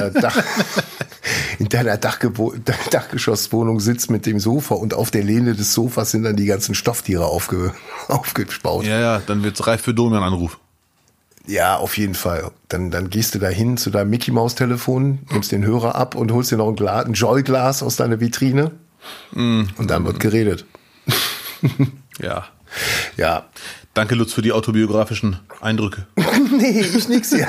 S2: in deiner Dachgeschosswohnung sitzt mit dem Sofa und auf der Lehne des Sofas sind dann die ganzen Stofftiere aufgespaut.
S1: Ja, dann wird's reif für Domian-Anruf.
S2: Ja, auf jeden Fall. Dann gehst du da hin zu deinem Mickey-Maus-Telefon, nimmst den Hörer ab und holst dir noch ein Joy-Glas aus deiner Vitrine. Und dann wird geredet.
S1: Ja.
S2: Ja.
S1: Danke, Lutz, für die autobiografischen Eindrücke.
S2: Nee, ich nix hier.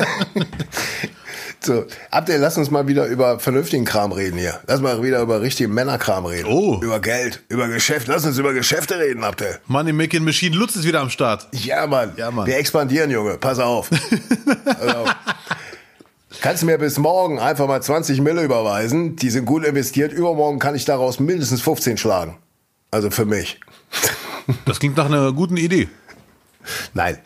S2: So, Abdel, lass uns mal wieder über vernünftigen Kram reden hier. Lass mal wieder über richtigen Männerkram reden.
S1: Oh.
S2: Über Geld, über Geschäft. Lass uns über Geschäfte reden, Abdel.
S1: Money Making Machine, Lutz ist wieder am Start.
S2: Ja, Mann. Wir expandieren, Junge. Pass auf. Also, kannst du mir bis morgen einfach mal 20 Mille überweisen? Die sind gut investiert. Übermorgen kann ich daraus mindestens 15 schlagen. Also für mich.
S1: Das klingt nach einer guten Idee.
S2: Nein.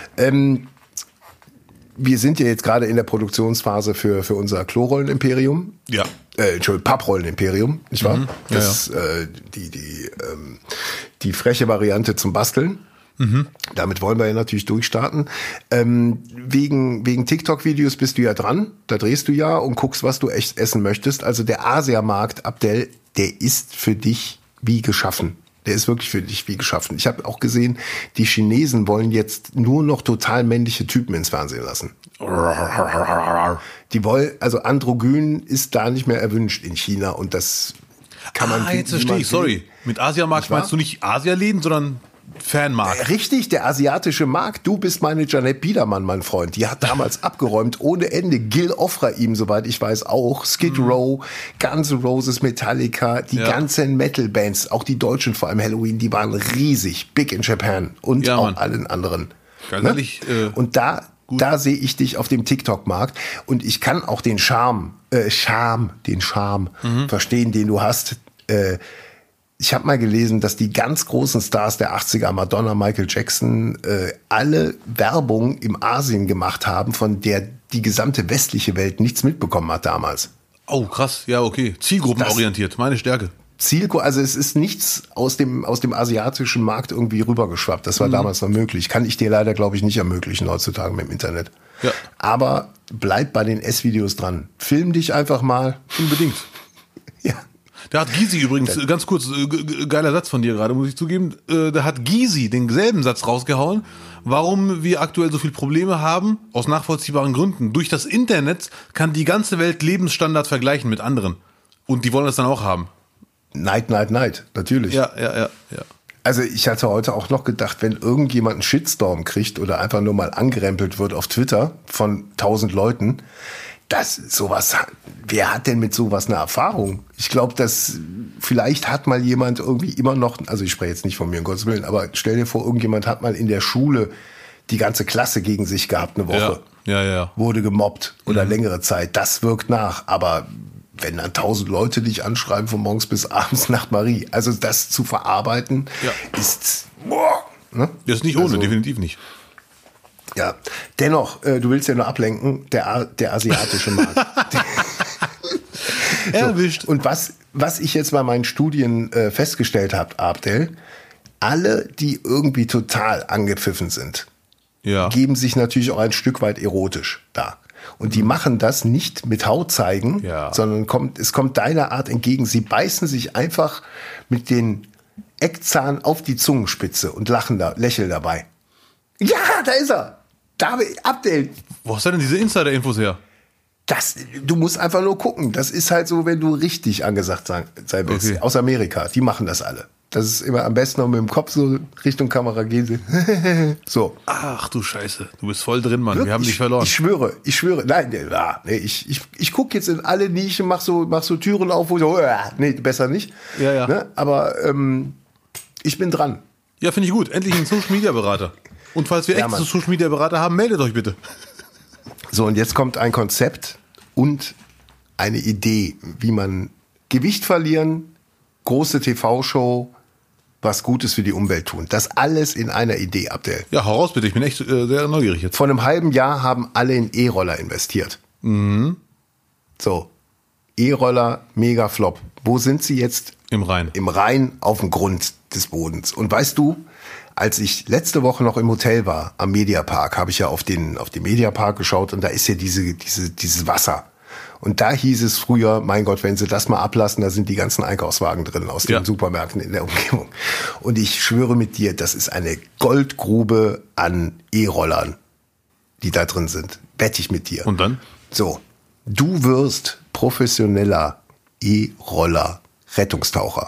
S2: Wir sind ja jetzt gerade in der Produktionsphase für unser Klorollen-Imperium.
S1: Ja.
S2: Entschuldigung, Papprollen-Imperium, nicht wahr?
S1: Mhm.
S2: Das die freche Variante zum Basteln. Mhm. Damit wollen wir ja natürlich durchstarten. Wegen TikTok-Videos bist du ja dran. Da drehst du ja und guckst, was du echt essen möchtest. Also der Asiamarkt, Abdel, der ist für dich wie geschaffen. Der ist wirklich für dich wie geschaffen. Ich habe auch gesehen, die Chinesen wollen jetzt nur noch total männliche Typen ins Fernsehen lassen. Die wollen, also androgyn ist da nicht mehr erwünscht in China und das kann man.
S1: Jetzt verstehe ich, sorry. Mit Asiamarkt meinst du nicht Asialäden, sondern Fanmarkt.
S2: Richtig, der asiatische Markt. Du bist meine Janette Biedermann, mein Freund. Die hat damals abgeräumt ohne Ende. Gil Ofraim, soweit ich weiß, auch. Skid Row, Guns N' Roses, Metallica, die ganzen Metal-Bands, auch die deutschen, vor allem Halloween, die waren riesig. Big in Japan und auch
S1: Mann.
S2: allen anderen.
S1: Ganz ehrlich,
S2: und da sehe ich dich auf dem TikTok-Markt und ich kann auch den Charme verstehen, den du hast. Ich habe mal gelesen, dass die ganz großen Stars der 80er, Madonna, Michael Jackson, alle Werbung im Asien gemacht haben, von der die gesamte westliche Welt nichts mitbekommen hat damals.
S1: Oh, krass. Ja, okay. Zielgruppenorientiert. Meine Stärke.
S2: Also es ist nichts aus dem asiatischen Markt irgendwie rübergeschwappt. Das war damals noch möglich. Kann ich dir leider, glaube ich, nicht ermöglichen heutzutage mit dem Internet.
S1: Ja.
S2: Aber bleib bei den Essvideos dran. Film dich einfach mal.
S1: Unbedingt.
S2: Ja.
S1: Da hat Gysi übrigens, ganz kurz, geiler Satz von dir gerade, muss ich zugeben, da hat Gysi denselben Satz rausgehauen, warum wir aktuell so viele Probleme haben, aus nachvollziehbaren Gründen. Durch das Internet kann die ganze Welt Lebensstandard vergleichen mit anderen. Und die wollen das dann auch haben.
S2: Night, natürlich.
S1: Ja.
S2: Also ich hatte heute auch noch gedacht, wenn irgendjemand einen Shitstorm kriegt oder einfach nur mal angerempelt wird auf Twitter von 1000 Leuten, wer hat denn mit sowas eine Erfahrung? Ich glaube, dass vielleicht hat mal jemand irgendwie immer noch, also ich spreche jetzt nicht von mir, um Gottes Willen, aber stell dir vor, irgendjemand hat mal in der Schule die ganze Klasse gegen sich gehabt, eine Woche.
S1: Ja.
S2: Wurde gemobbt oder längere Zeit. Das wirkt nach, aber wenn dann 1000 Leute dich anschreiben von morgens bis abends nach Marie, also das zu verarbeiten, ist,
S1: Das ist nicht ohne, definitiv nicht.
S2: Ja, dennoch, du willst ja nur ablenken, der asiatische Markt.
S1: Erwischt.
S2: So. Und was ich jetzt bei meinen Studien festgestellt habe, Abdel, alle, die irgendwie total angepfiffen sind,
S1: Ja.
S2: geben sich natürlich auch ein Stück weit erotisch da. Und die machen das nicht mit Haut zeigen,
S1: Ja.
S2: sondern es kommt deiner Art entgegen. Sie beißen sich einfach mit den Eckzahn auf die Zungenspitze und lächeln dabei. Ja, da ist er. Abdel.
S1: Wo hast du denn diese Insider-Infos her?
S2: Du musst einfach nur gucken. Das ist halt so, wenn du richtig angesagt sein willst.
S1: Okay.
S2: Aus Amerika. Die machen das alle. Das ist immer am besten noch mit dem Kopf so Richtung Kamera gehen. So.
S1: Ach du Scheiße, du bist voll drin, Mann. Wir haben dich verloren.
S2: Ich schwöre. Nein, ich gucke jetzt in alle Nischen, mach so Türen auf, wo so, nee, besser nicht.
S1: Ja.
S2: Ne? Aber ich bin dran.
S1: Ja, finde ich gut. Endlich ein Social-Media-Berater. Und falls wir
S2: Ja,
S1: echte
S2: Mann.
S1: Social-Media-Berater haben, meldet euch bitte.
S2: So, und jetzt kommt ein Konzept und eine Idee, wie man Gewicht verlieren, große TV-Show, was Gutes für die Umwelt tun. Das alles in einer Idee, Abdel.
S1: Ja, hau raus bitte. Ich bin echt sehr neugierig jetzt.
S2: Vor einem halben Jahr haben alle in E-Roller investiert. So, E-Roller, mega Flop. Wo sind sie jetzt?
S1: Im Rhein.
S2: Im Rhein auf dem Grund des Bodens. Und weißt du, als ich letzte Woche noch im Hotel war, am Mediapark, habe ich ja auf den Mediapark geschaut und da ist ja dieses Wasser. Und da hieß es früher, mein Gott, wenn sie das mal ablassen, da sind die ganzen Einkaufswagen drin aus den Supermärkten in der Umgebung. Und ich schwöre mit dir, das ist eine Goldgrube an E-Rollern, die da drin sind. Wette ich mit dir.
S1: Und dann?
S2: So, du wirst professioneller E-Roller-Rettungstaucher.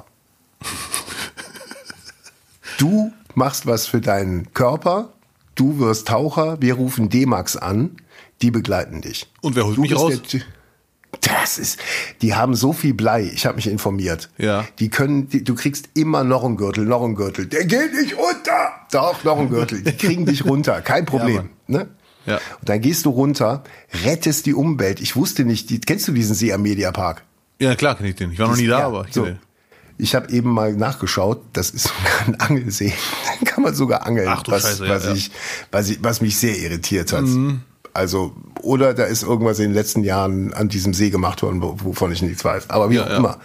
S2: Du machst was für deinen Körper, du wirst Taucher, wir rufen D-Max an, die begleiten dich.
S1: Und wer holt
S2: Du
S1: mich
S2: bist
S1: raus?
S2: Die haben so viel Blei, ich habe mich informiert.
S1: Ja.
S2: Du kriegst immer noch einen Gürtel. Der geht nicht runter. Doch, noch einen Gürtel. Die kriegen dich runter, kein Problem. Ne?
S1: Ja.
S2: Und dann gehst du runter, rettest die Umwelt. Ich wusste nicht, kennst du diesen See am Mediapark?
S1: Ja, klar kenne ich den. Ich war noch nie da, aber ich
S2: so.
S1: kenne den.
S2: Ich habe eben mal nachgeschaut, das ist sogar ein Angelsee. Da kann man sogar angeln,
S1: Ach du Scheiße,
S2: was mich sehr irritiert hat. Also, oder da ist irgendwas in den letzten Jahren an diesem See gemacht worden, wovon ich nichts weiß. Aber wie auch immer.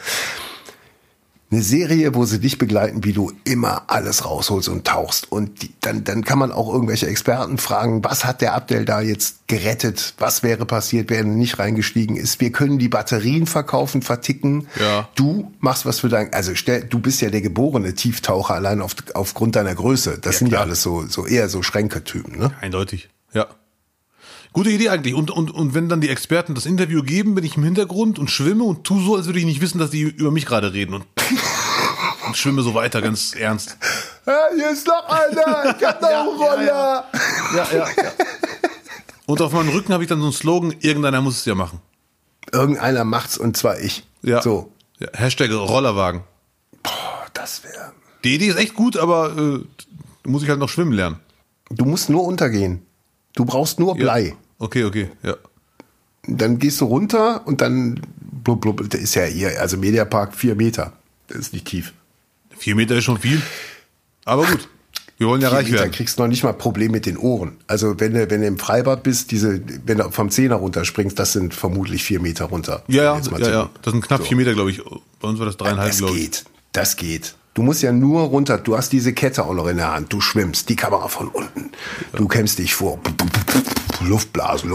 S2: Eine Serie, wo sie dich begleiten, wie du immer alles rausholst und tauchst. Und dann kann man auch irgendwelche Experten fragen, was hat der Abdel da jetzt gerettet? Was wäre passiert, wenn er nicht reingestiegen ist? Wir können die Batterien verkaufen, verticken.
S1: Ja.
S2: Du machst was für du bist ja der geborene Tieftaucher, allein aufgrund deiner Größe. Das sind ja alles so eher so Schränketypen, ne?
S1: Eindeutig, ja. Gute Idee eigentlich. Und wenn dann die Experten das Interview geben, bin ich im Hintergrund und schwimme und tu so, als würde ich nicht wissen, dass die über mich gerade reden. Und schwimme so weiter, ganz ernst.
S2: Hier ist noch einer, ich hab noch einen Roller.
S1: Ja. Und auf meinem Rücken habe ich dann so einen Slogan, irgendeiner muss es ja machen.
S2: Irgendeiner macht's und zwar ich.
S1: Ja.
S2: So.
S1: Ja, Hashtag Rollerwagen.
S2: Boah, das wäre...
S1: Die Idee ist echt gut, aber muss ich halt noch schwimmen lernen.
S2: Du musst nur untergehen. Du brauchst nur Blei.
S1: Ja. Okay, ja.
S2: Dann gehst du runter und dann blub, das ist ja hier, also Mediapark 4 Meter. Das ist nicht tief.
S1: 4 Meter ist schon viel. Aber gut, wir wollen ja
S2: 4
S1: reich
S2: Meter
S1: werden.
S2: kriegst du noch nicht mal Problem mit den Ohren. Also wenn du im Freibad bist, wenn du vom Zehner runterspringst, das sind vermutlich 4 Meter runter.
S1: Ja.
S2: Jetzt mal
S1: Das
S2: tippen.
S1: sind knapp
S2: So.
S1: 4 Meter, glaube ich. Bei uns war das 3,5, glaube ich.
S2: Das geht. Du musst ja nur runter. Du hast diese Kette auch noch in der Hand. Du schwimmst, die Kamera von unten. Du kämpfst dich vor. Luftblasen.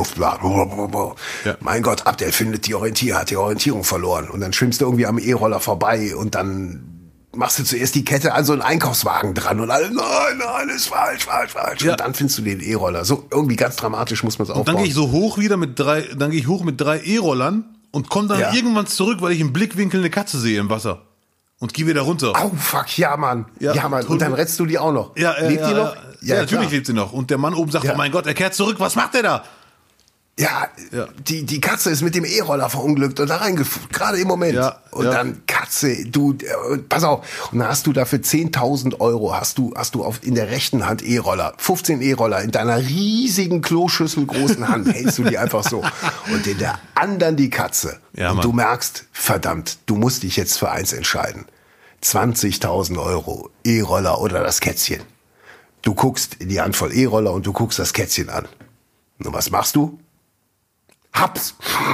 S1: Ja.
S2: Mein Gott, Abdel hat die Orientierung verloren. Und dann schwimmst du irgendwie am E-Roller vorbei und dann machst du zuerst die Kette an so einen Einkaufswagen dran und alle, nein, ist falsch.
S1: Ja.
S2: Und dann findest du den E-Roller. So irgendwie ganz dramatisch muss man es aufbauen.
S1: Und dann gehe ich so hoch wieder dann gehe ich hoch mit 3 E-Rollern und komme dann irgendwann zurück, weil ich im Blickwinkel eine Katze sehe im Wasser. Und geh wieder runter.
S2: Au, fuck, ja, Mann. Und dann rettest du die auch noch. Lebt die noch?
S1: Ja, natürlich
S2: klar.
S1: lebt sie noch. Und der Mann oben sagt,
S2: Ja.
S1: oh mein Gott, er kehrt zurück, was macht der da?
S2: Ja, die Katze ist mit dem E-Roller verunglückt und da reingefunden, gerade im Moment.
S1: Ja,
S2: und
S1: ja.
S2: dann Katze, pass auf. Und dann hast du dafür 10.000 Euro, hast du in der rechten Hand E-Roller, 15 E-Roller in deiner riesigen Kloschüssel großen Hand, hältst du die einfach so. Und in der anderen die Katze.
S1: Ja,
S2: und
S1: Mann.
S2: du merkst, verdammt, du musst dich jetzt für eins entscheiden. 20.000 Euro, E-Roller oder das Kätzchen. Du guckst in die Handvoll E-Roller und du guckst das Kätzchen an. Und was machst du? Hab's!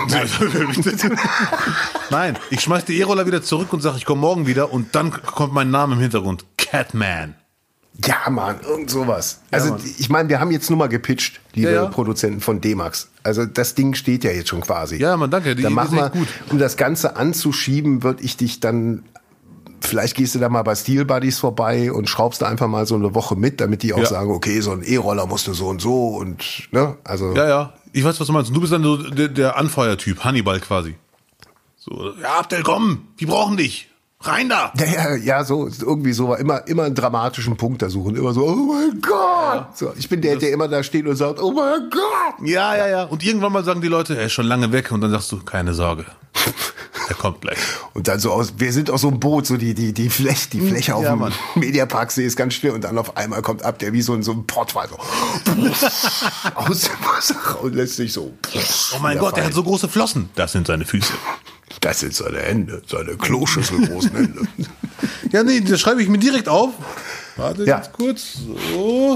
S1: Nein, ich schmeiß die E-Roller wieder zurück und sage, ich komme morgen wieder und dann kommt mein Name im Hintergrund. Catman.
S2: Ja, Mann, irgend sowas.
S1: Ja,
S2: Also,
S1: Mann.
S2: ich meine, wir haben jetzt nur mal gepitcht, liebe
S1: Ja, ja.
S2: Produzenten von D-Max. Also, das Ding steht ja jetzt schon quasi.
S1: Ja, Mann, danke. Die
S2: Dann
S1: Idee
S2: machen
S1: ist
S2: wir,
S1: echt gut.
S2: um das Ganze anzuschieben, würde ich dich dann, vielleicht gehst du da mal bei Steel Buddies vorbei und schraubst da einfach mal so eine Woche mit, damit die auch
S1: Ja.
S2: sagen, okay, so ein E-Roller musst du so und so und, ne, also.
S1: Ja, ja. Ich weiß, was du meinst. Du bist dann so der Anfeuertyp, Hannibal quasi. So, ja, Abdel, komm, die brauchen dich. Rein da.
S2: Ja, so, irgendwie so, immer einen dramatischen Punkt da suchen, immer so, oh mein Gott. So, ich bin der immer da steht und sagt, oh mein Gott.
S1: Ja, ja, ja. Und irgendwann mal sagen die Leute, er ist schon lange weg. Und dann sagst du, keine Sorge. Er kommt gleich.
S2: Und dann so wir sind aus so einem Boot, so die Fläche auf
S1: Ja,
S2: dem
S1: Mann.
S2: Mediaparksee ist ganz still und dann auf einmal kommt ab, der wie so ein Pottwal so aus dem Wasser und lässt sich so.
S1: Oh mein Gott, der hat
S2: fallen.
S1: so große Flossen. Das sind seine Füße.
S2: Das sind seine Hände, seine kloschüsselgroßen Hände.
S1: Ja, nee, das schreibe ich mir direkt auf. Warte
S2: Ja.
S1: jetzt kurz. So.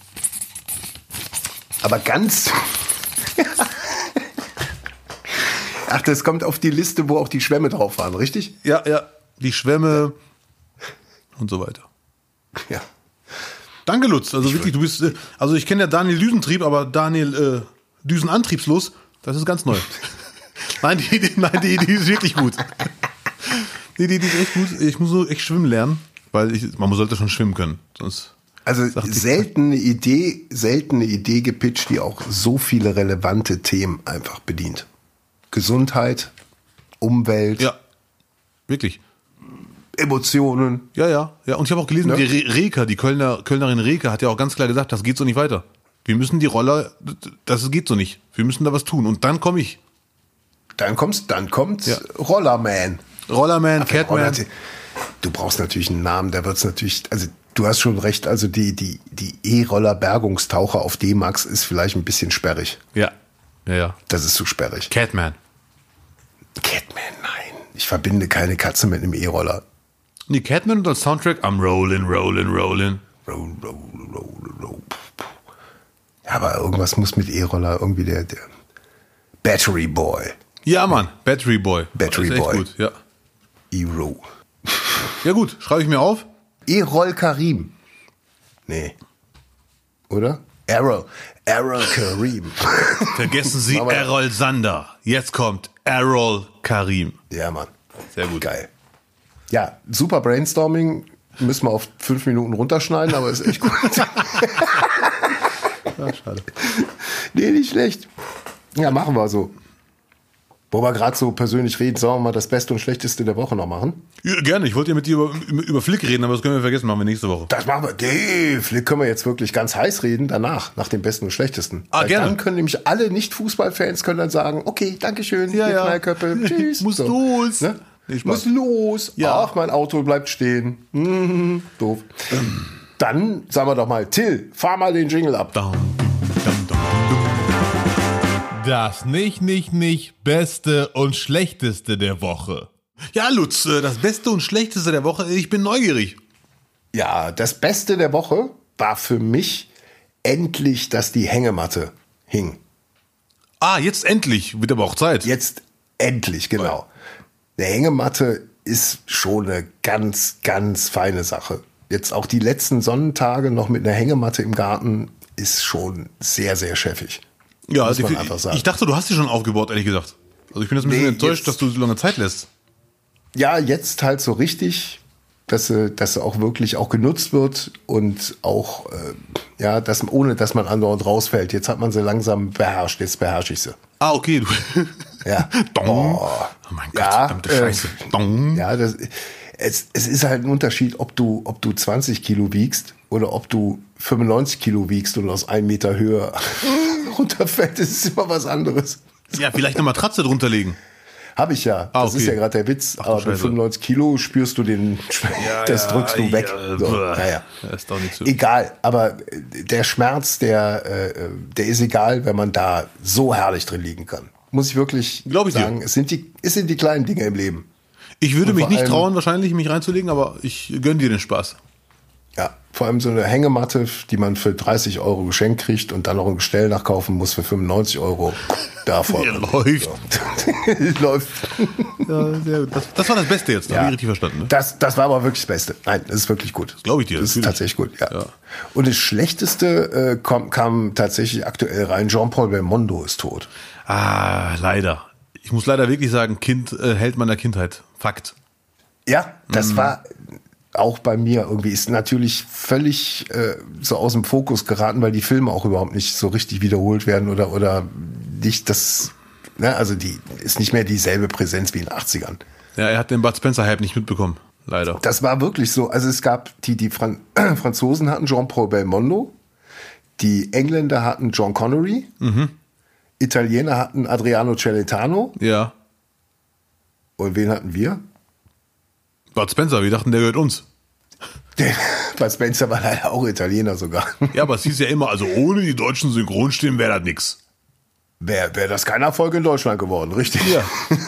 S2: Aber ganz. Ach, das kommt auf die Liste, wo auch die Schwämme drauf waren, richtig?
S1: Ja, ja. Die Schwämme und so weiter.
S2: Ja.
S1: Danke, Lutz. Also wirklich, du bist. Also ich kenne ja Daniel Düsentrieb, aber Daniel Düsenantriebslos, das ist ganz neu. Nein, die Idee ist wirklich gut. Die Idee ist echt gut. Ich muss so echt schwimmen lernen, weil man sollte schon schwimmen können. Sonst.
S2: Also
S1: Sagt die-
S2: seltene Idee gepitcht, die auch so viele relevante Themen einfach bedient. Gesundheit, Umwelt,
S1: Ja. Wirklich.
S2: Emotionen.
S1: Ja, ja, ja. Und ich habe auch gelesen,
S2: Ne?
S1: die Reka, die Kölnerin Reka hat ja auch ganz klar gesagt, das geht so nicht weiter. Wir müssen die Roller, das geht so nicht. Wir müssen da was tun. Und dann komme ich.
S2: Dann kommt
S1: Ja.
S2: Rollerman.
S1: Rollerman, Catman.
S2: Roller- Du brauchst natürlich einen Namen, da wird's natürlich, also du hast schon recht, also die E-Roller-Bergungstaucher auf D-Max ist vielleicht ein bisschen sperrig.
S1: Ja. Ja, ja.
S2: Das ist zu sperrig.
S1: Catman.
S2: Catman, nein. Ich verbinde keine Katze mit einem E-Roller.
S1: Nee, Catman und als Soundtrack I'm rollin', rollin', rollin'.
S2: Roll. Ja, aber irgendwas muss mit E-Roller, irgendwie der Battery Boy.
S1: Ja, Mann. Battery Boy.
S2: Battery
S1: Das ist echt
S2: Boy.
S1: gut, ja.
S2: E-Roll.
S1: Ja gut, schreibe ich mir auf.
S2: E-Roll Karim. Nee. Oder? Errol Karim.
S1: Vergessen Sie
S2: Aber-
S1: Errol Sander. Jetzt kommt Errol Karim.
S2: Ja, Mann.
S1: Sehr gut.
S2: Geil. Ja, super Brainstorming. Müssen wir auf 5 Minuten runterschneiden, aber ist echt gut.
S1: Ja, schade.
S2: Nee, nicht schlecht. Ja, machen wir so. Wo wir gerade so persönlich reden, sollen wir mal das Beste und Schlechteste der Woche noch machen?
S1: Ja, gerne, ich wollte ja mit dir über Flick reden, aber das können wir vergessen, machen wir nächste Woche.
S2: Das machen wir. Nee, vielleicht können wir jetzt wirklich ganz heiß reden danach, nach dem Besten und Schlechtesten.
S1: Ah,
S2: Weil
S1: gerne.
S2: Dann können nämlich alle Nicht-Fußballfans können dann sagen, okay, Dankeschön,
S1: Ja,
S2: ihr
S1: ja.
S2: Knallköppe, tschüss.
S1: Muss los.
S2: Ne?
S1: Nee, Spaß.
S2: Muss los.
S1: Ja.
S2: Ach, mein Auto bleibt stehen. Doof. Dann sagen wir doch mal, Till, fahr mal den Jingle ab.
S1: Dum, dum, dum, dum.
S4: Das nicht Beste und Schlechteste der Woche.
S1: Ja, Lutz, das Beste und Schlechteste der Woche, ich bin neugierig.
S2: Ja, das Beste der Woche war für mich endlich, dass die Hängematte hing.
S1: Ah, jetzt endlich, wird aber auch Zeit.
S2: Jetzt endlich, genau. Eine Hängematte ist schon eine ganz, ganz feine Sache. Jetzt auch die letzten Sonnentage noch mit einer Hängematte im Garten ist schon sehr, sehr cheffig.
S1: Ja,
S2: muss man einfach sagen.
S1: ich dachte, du hast sie schon aufgebaut, ehrlich gesagt. Also ich bin jetzt ein bisschen
S2: Nee,
S1: enttäuscht,
S2: jetzt-
S1: dass du so lange Zeit lässt.
S2: Ja, jetzt halt so richtig, dass sie auch wirklich auch genutzt wird und auch, ja, ohne dass man andauernd rausfällt. Jetzt hat man sie langsam beherrscht, jetzt beherrsche ich sie.
S1: Ah, okay.
S2: Ja.
S1: Dong.
S2: Oh.
S1: Oh mein Gott,
S2: Ja,
S1: verdammte Scheiße. Dong.
S2: Ja, es ist halt ein Unterschied, ob du 20 Kilo wiegst oder ob du 95 Kilo wiegst und aus 1 Meter Höhe runterfällt. Das ist immer was anderes.
S1: Ja, vielleicht eine Matratze drunter legen.
S2: Habe ich ja.
S1: Ah,
S2: Das ist
S1: okay.
S2: ja gerade der Witz.
S1: Ach du
S2: Aber bei
S1: Scheiße.
S2: 95 Kilo spürst du das drückst du weg. So,
S1: Das
S2: naja.
S1: ist doch nicht so.
S2: Egal, aber der Schmerz, der ist egal, wenn man da so herrlich drin liegen kann. Muss ich wirklich
S1: Glaub ich dir.
S2: sagen, es sind die kleinen Dinge im Leben.
S1: Ich würde
S2: Und
S1: mich
S2: vor
S1: nicht
S2: allem-
S1: trauen, wahrscheinlich mich reinzulegen, aber ich gönne dir den Spaß.
S2: Ja, vor allem so eine Hängematte, die man für 30 € geschenkt kriegt und dann noch ein Gestell nachkaufen muss für 95 €. Davor.
S1: Ja, läuft.
S2: Läuft.
S1: Ja, sehr gut. Das war das Beste jetzt, habe ich richtig verstanden. Ne?
S2: Das war aber wirklich das Beste. Nein, das ist wirklich gut. Das
S1: glaube ich dir.
S2: Das ist
S1: natürlich.
S2: tatsächlich gut, ja.
S1: Ja.
S2: Und das Schlechteste kam tatsächlich aktuell rein. Jean-Paul Belmondo ist tot.
S1: Ah, leider. Ich muss leider wirklich sagen, Held meiner Kindheit. Fakt.
S2: Ja, das war auch bei mir irgendwie, ist natürlich völlig so aus dem Fokus geraten, weil die Filme auch überhaupt nicht so richtig wiederholt werden oder nicht das, ne, also die ist nicht mehr dieselbe Präsenz wie in den 80ern.
S1: Ja, er hat den Bud Spencer-Hype nicht mitbekommen. Leider.
S2: Das war wirklich so. Also es gab die Franzosen hatten Jean-Paul Belmondo, die Engländer hatten John Connery, Italiener hatten Adriano Celentano.
S1: Ja.
S2: Und wen hatten wir?
S1: Bud Spencer, wir dachten, der gehört uns.
S2: Bud Spencer war leider auch Italiener sogar.
S1: Ja, aber es hieß ja immer, also ohne die deutschen Synchronstimmen wäre das nix.
S2: Wäre das kein Erfolg in Deutschland geworden, richtig?
S1: Ja.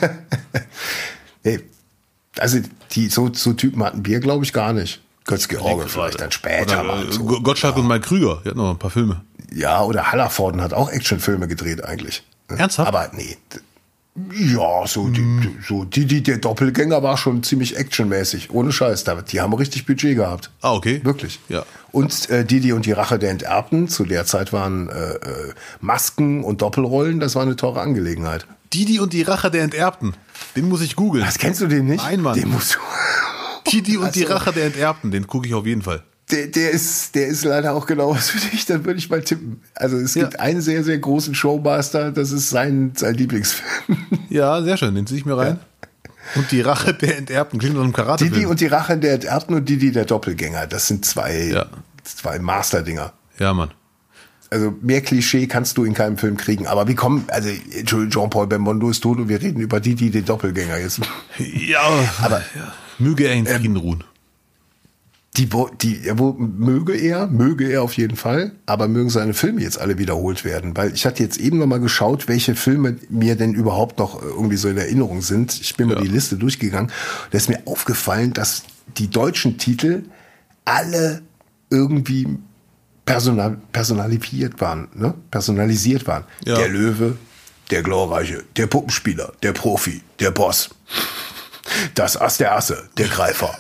S2: Nee, also so Typen hatten wir, glaube ich, gar nicht. Götz-George vielleicht dann später mal. So.
S1: Gottschalk und Mike Krüger, die hatten noch ein paar Filme.
S2: Ja, oder Hallervorden hat auch Actionfilme gedreht eigentlich.
S1: Ernsthaft?
S2: Aber nee. Ja, der Doppelgänger war schon ziemlich actionmäßig. Ohne Scheiß. Die haben richtig Budget gehabt.
S1: Ah, okay.
S2: Wirklich.
S1: Ja.
S2: Und Didi und die Rache der Enterbten, zu der Zeit waren Masken und Doppelrollen, das war eine teure Angelegenheit.
S1: Didi und die Rache der Enterbten. Den muss ich googeln.
S2: Was, kennst du den nicht?
S1: Nein, Mann.
S2: Den musst du.
S1: Didi und die Rache der Enterbten, den gucke ich auf jeden Fall.
S2: Der ist leider auch genau was für dich, dann würde ich mal tippen. Also es gibt einen sehr, sehr großen Showmaster, das ist sein Lieblingsfilm.
S1: Ja, sehr schön, den ziehe ich mir rein. Und die Rache der Enterbten, klingt nach einem Karate-Film.
S2: Didi und die Rache der Enterbten und Didi der Doppelgänger, das sind zwei Master-Dinger.
S1: Ja, Mann.
S2: Also mehr Klischee kannst du in keinem Film kriegen. Aber wie kommen, also Jean-Paul Belmondo ist tot und wir reden über Didi den Doppelgänger jetzt.
S1: Ja, aber möge er in Frieden ruhen.
S2: Möge er auf jeden Fall, aber mögen seine Filme jetzt alle wiederholt werden, weil ich hatte jetzt eben noch mal geschaut, welche Filme mir denn überhaupt noch irgendwie so in Erinnerung sind. Ich bin mal die Liste durchgegangen. Da ist mir aufgefallen, dass die deutschen Titel alle irgendwie personalisiert waren, ne? Personalisiert waren. Ja. Der Löwe, der Glorreiche, der Puppenspieler, der Profi, der Boss, das Ass der Asse, der Greifer.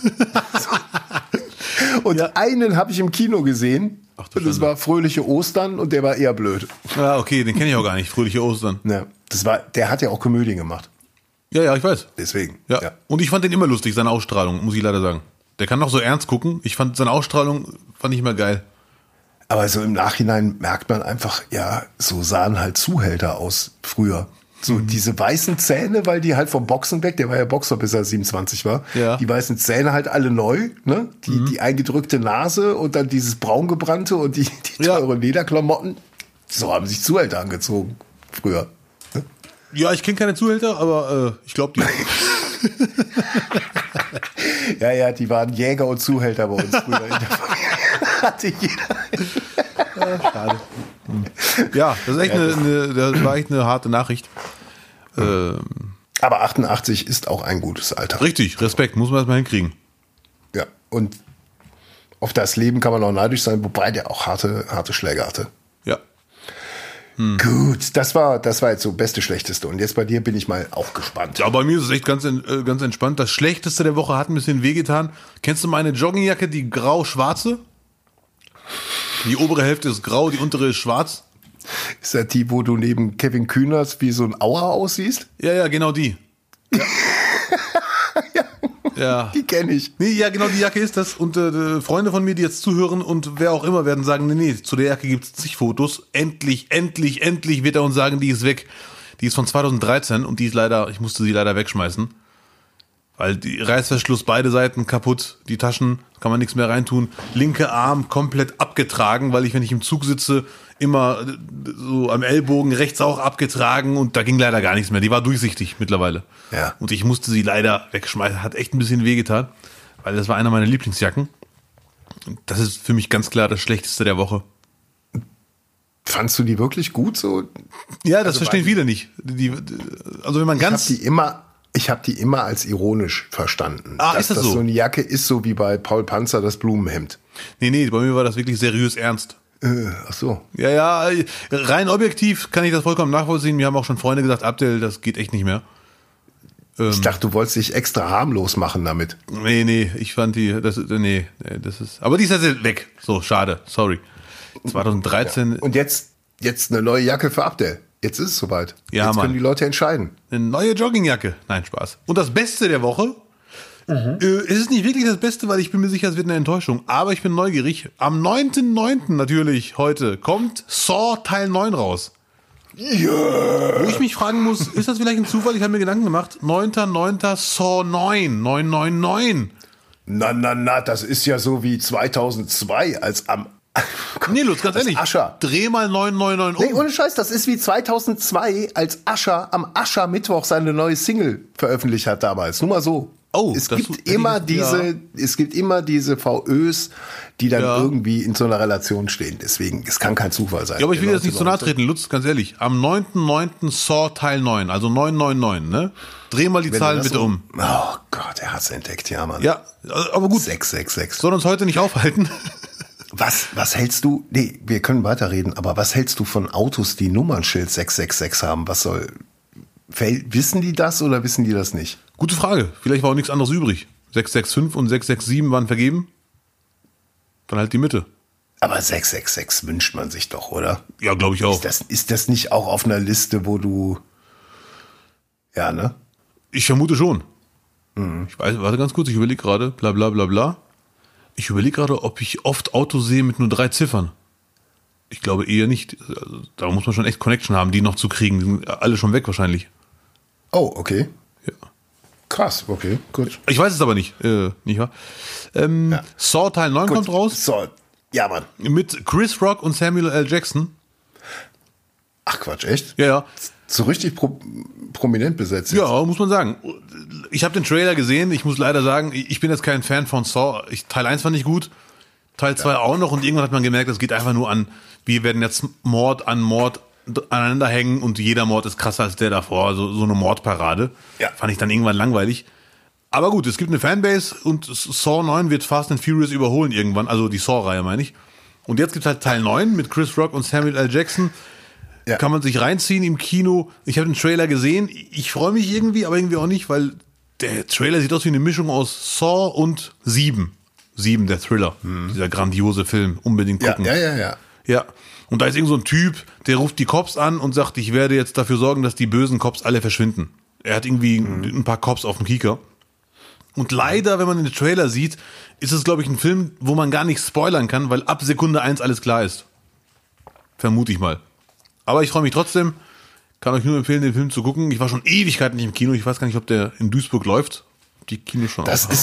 S2: Und einen habe ich im Kino gesehen. Und das war Fröhliche Ostern und der war eher blöd.
S1: Ja, okay, den kenne ich auch gar nicht. Fröhliche Ostern.
S2: Ja, der hat ja auch Komödien gemacht.
S1: Ja, ich weiß.
S2: Deswegen.
S1: Ja. Und ich fand den immer lustig, seine Ausstrahlung, muss ich leider sagen. Der kann noch so ernst gucken. Ich fand seine Ausstrahlung fand ich immer geil.
S2: Aber so im Nachhinein merkt man einfach, ja, so sahen halt Zuhälter aus früher. So diese weißen Zähne, weil die halt vom Boxen weg, der war ja Boxer, bis er 27 war, die weißen Zähne halt alle neu, ne? Die eingedrückte Nase und dann dieses braungebrannte und die teuren Lederklamotten. So haben sich Zuhälter angezogen früher. Ne?
S1: Ja, ich kenne keine Zuhälter, aber ich glaube die.
S2: Ja, die waren Jäger und Zuhälter bei uns früher in der Familie. Hatte jeder.
S1: Ja, schade. Ja, das ist echt das war echt eine harte Nachricht.
S2: Aber 88 ist auch ein gutes Alter.
S1: Richtig, Respekt, muss man erstmal hinkriegen.
S2: Ja, und auf das Leben kann man auch neidisch sein, wobei der auch harte Schläge hatte.
S1: Ja.
S2: Gut, das war jetzt so beste, schlechteste. Und jetzt bei dir bin ich mal auch gespannt.
S1: Ja, bei mir ist es echt ganz entspannt. Das Schlechteste der Woche hat ein bisschen wehgetan. Kennst du meine Joggingjacke, die grau-schwarze? Die obere Hälfte ist grau, die untere ist schwarz.
S2: Ist das die, wo du neben Kevin Kühners wie so ein Auer aussiehst?
S1: Ja, genau die. Ja.
S2: Die kenne ich.
S1: Nee, ja, genau, die Jacke ist das. Und Freunde von mir, die jetzt zuhören und wer auch immer, werden sagen, nee, zu der Jacke gibt es zig Fotos. Endlich wird er uns sagen, die ist weg. Die ist von 2013 und die ist leider, ich musste sie leider wegschmeißen. Weil die Reißverschluss, beide Seiten kaputt, die Taschen, kann man nichts mehr reintun. Linke Arm komplett abgetragen, weil wenn ich im Zug sitze, immer so am Ellbogen, rechts auch abgetragen und da ging leider gar nichts mehr. Die war durchsichtig mittlerweile.
S2: Ja.
S1: Und ich musste sie leider wegschmeißen. Hat echt ein bisschen wehgetan, weil das war einer meiner Lieblingsjacken. Das ist für mich ganz klar das Schlechteste der Woche.
S2: Fandst du die wirklich gut so?
S1: Ja, das verstehen viele nicht. Also wenn man ganz...
S2: Ich habe die immer Ich habe die immer als ironisch verstanden.
S1: Ah, ist das so?
S2: So eine Jacke ist so wie bei Paul Panzer das Blumenhemd.
S1: Nee, bei mir war das wirklich seriös ernst.
S2: Ach so.
S1: Ja, rein objektiv kann ich das vollkommen nachvollziehen. Mir haben auch schon Freunde gesagt, Abdel, das geht echt nicht mehr.
S2: Ich dachte, du wolltest dich extra harmlos machen damit.
S1: Nee, ich fand das ist, aber die ist jetzt weg. So, schade, sorry. 2013.
S2: Ja. Und jetzt eine neue Jacke für Abdel. Jetzt ist es soweit.
S1: Ja,
S2: jetzt
S1: Mann.
S2: können die Leute entscheiden.
S1: Eine neue Joggingjacke. Nein, Spaß. Und das Beste der Woche, es ist nicht wirklich das Beste, weil ich bin mir sicher, es wird eine Enttäuschung. Aber ich bin neugierig. Am 9.9. natürlich heute kommt Saw Teil 9 raus. Ja. Wo ich mich fragen muss, ist das vielleicht ein Zufall? Ich habe mir Gedanken gemacht. 9.9. Saw 9. 999.
S2: Na, das ist ja so wie 2002, als am...
S1: Nee, Lutz, ganz ehrlich.
S2: Ascher.
S1: Dreh mal 999 um.
S2: Nee, ohne Scheiß, das ist wie 2002, als Ascher am Aschermittwoch seine neue Single veröffentlicht hat damals. Nur mal so.
S1: Oh,
S2: es gibt immer diese VÖs, die dann irgendwie in so einer Relation stehen. Deswegen, es kann kein Zufall sein.
S1: Ja, aber ich will jetzt nicht zu nahe treten, Lutz, ganz ehrlich. Am 9.9. Saw Teil 9, also 999, ne? Dreh mal die Zahlen bitte um.
S2: Oh Gott, er hat's entdeckt, ja, Mann.
S1: Ja, aber gut.
S2: 666.
S1: Soll uns heute nicht aufhalten.
S2: Was hältst du, nee, wir können weiterreden, aber was hältst du von Autos, die Nummernschild 666 haben? Wissen die das oder wissen die das nicht?
S1: Gute Frage. Vielleicht war auch nichts anderes übrig. 665 und 667 waren vergeben. Dann halt die Mitte.
S2: Aber 666 wünscht man sich doch, oder?
S1: Ja, glaube ich auch.
S2: Ist das nicht auch auf einer Liste, wo du... Ja, ne?
S1: Ich vermute schon. Ich weiß, warte ganz kurz, ich überlege gerade, bla bla bla bla. Ich überlege gerade, ob ich oft Autos sehe mit nur 3 Ziffern. Ich glaube eher nicht. Also, da muss man schon echt Connection haben, die noch zu kriegen. Die sind alle schon weg wahrscheinlich.
S2: Oh, okay.
S1: Ja.
S2: Krass, okay, gut.
S1: Ich weiß es aber nicht. Nicht wahr? Saw Teil 9 kommt raus.
S2: So, ja, Mann.
S1: Mit Chris Rock und Samuel L. Jackson.
S2: Ach Quatsch, echt?
S1: Ja.
S2: So richtig prominent besetzt.
S1: Ja, muss man sagen. Ich habe den Trailer gesehen. Ich muss leider sagen, ich bin jetzt kein Fan von Saw. Teil 1 fand ich gut. Teil 2 auch noch. Und irgendwann hat man gemerkt, es geht einfach nur an, wir werden jetzt Mord an Mord aneinander hängen und jeder Mord ist krasser als der davor. Also so eine Mordparade. Ja. Fand ich dann irgendwann langweilig. Aber gut, es gibt eine Fanbase und Saw 9 wird Fast and Furious überholen irgendwann. Also die Saw-Reihe meine ich. Und jetzt gibt es halt Teil 9 mit Chris Rock und Samuel L. Jackson. Ja. Kann man sich reinziehen im Kino. Ich habe den Trailer gesehen. Ich freue mich irgendwie, aber irgendwie auch nicht, weil der Trailer sieht aus wie eine Mischung aus Saw und 7. 7, der Thriller. Dieser grandiose Film. Unbedingt gucken. Ja. Und da ist irgend so ein Typ, der ruft die Cops an und sagt, ich werde jetzt dafür sorgen, dass die bösen Cops alle verschwinden. Er hat irgendwie ein paar Cops auf dem Kieker. Und leider, wenn man den Trailer sieht, ist es, glaube ich, ein Film, wo man gar nicht spoilern kann, weil ab Sekunde 1 alles klar ist. Vermute ich mal. Aber ich freue mich trotzdem. Kann euch nur empfehlen, den Film zu gucken. Ich war schon Ewigkeiten nicht im Kino. Ich weiß gar nicht, ob der in Duisburg läuft. Die Kinos schon.
S2: Das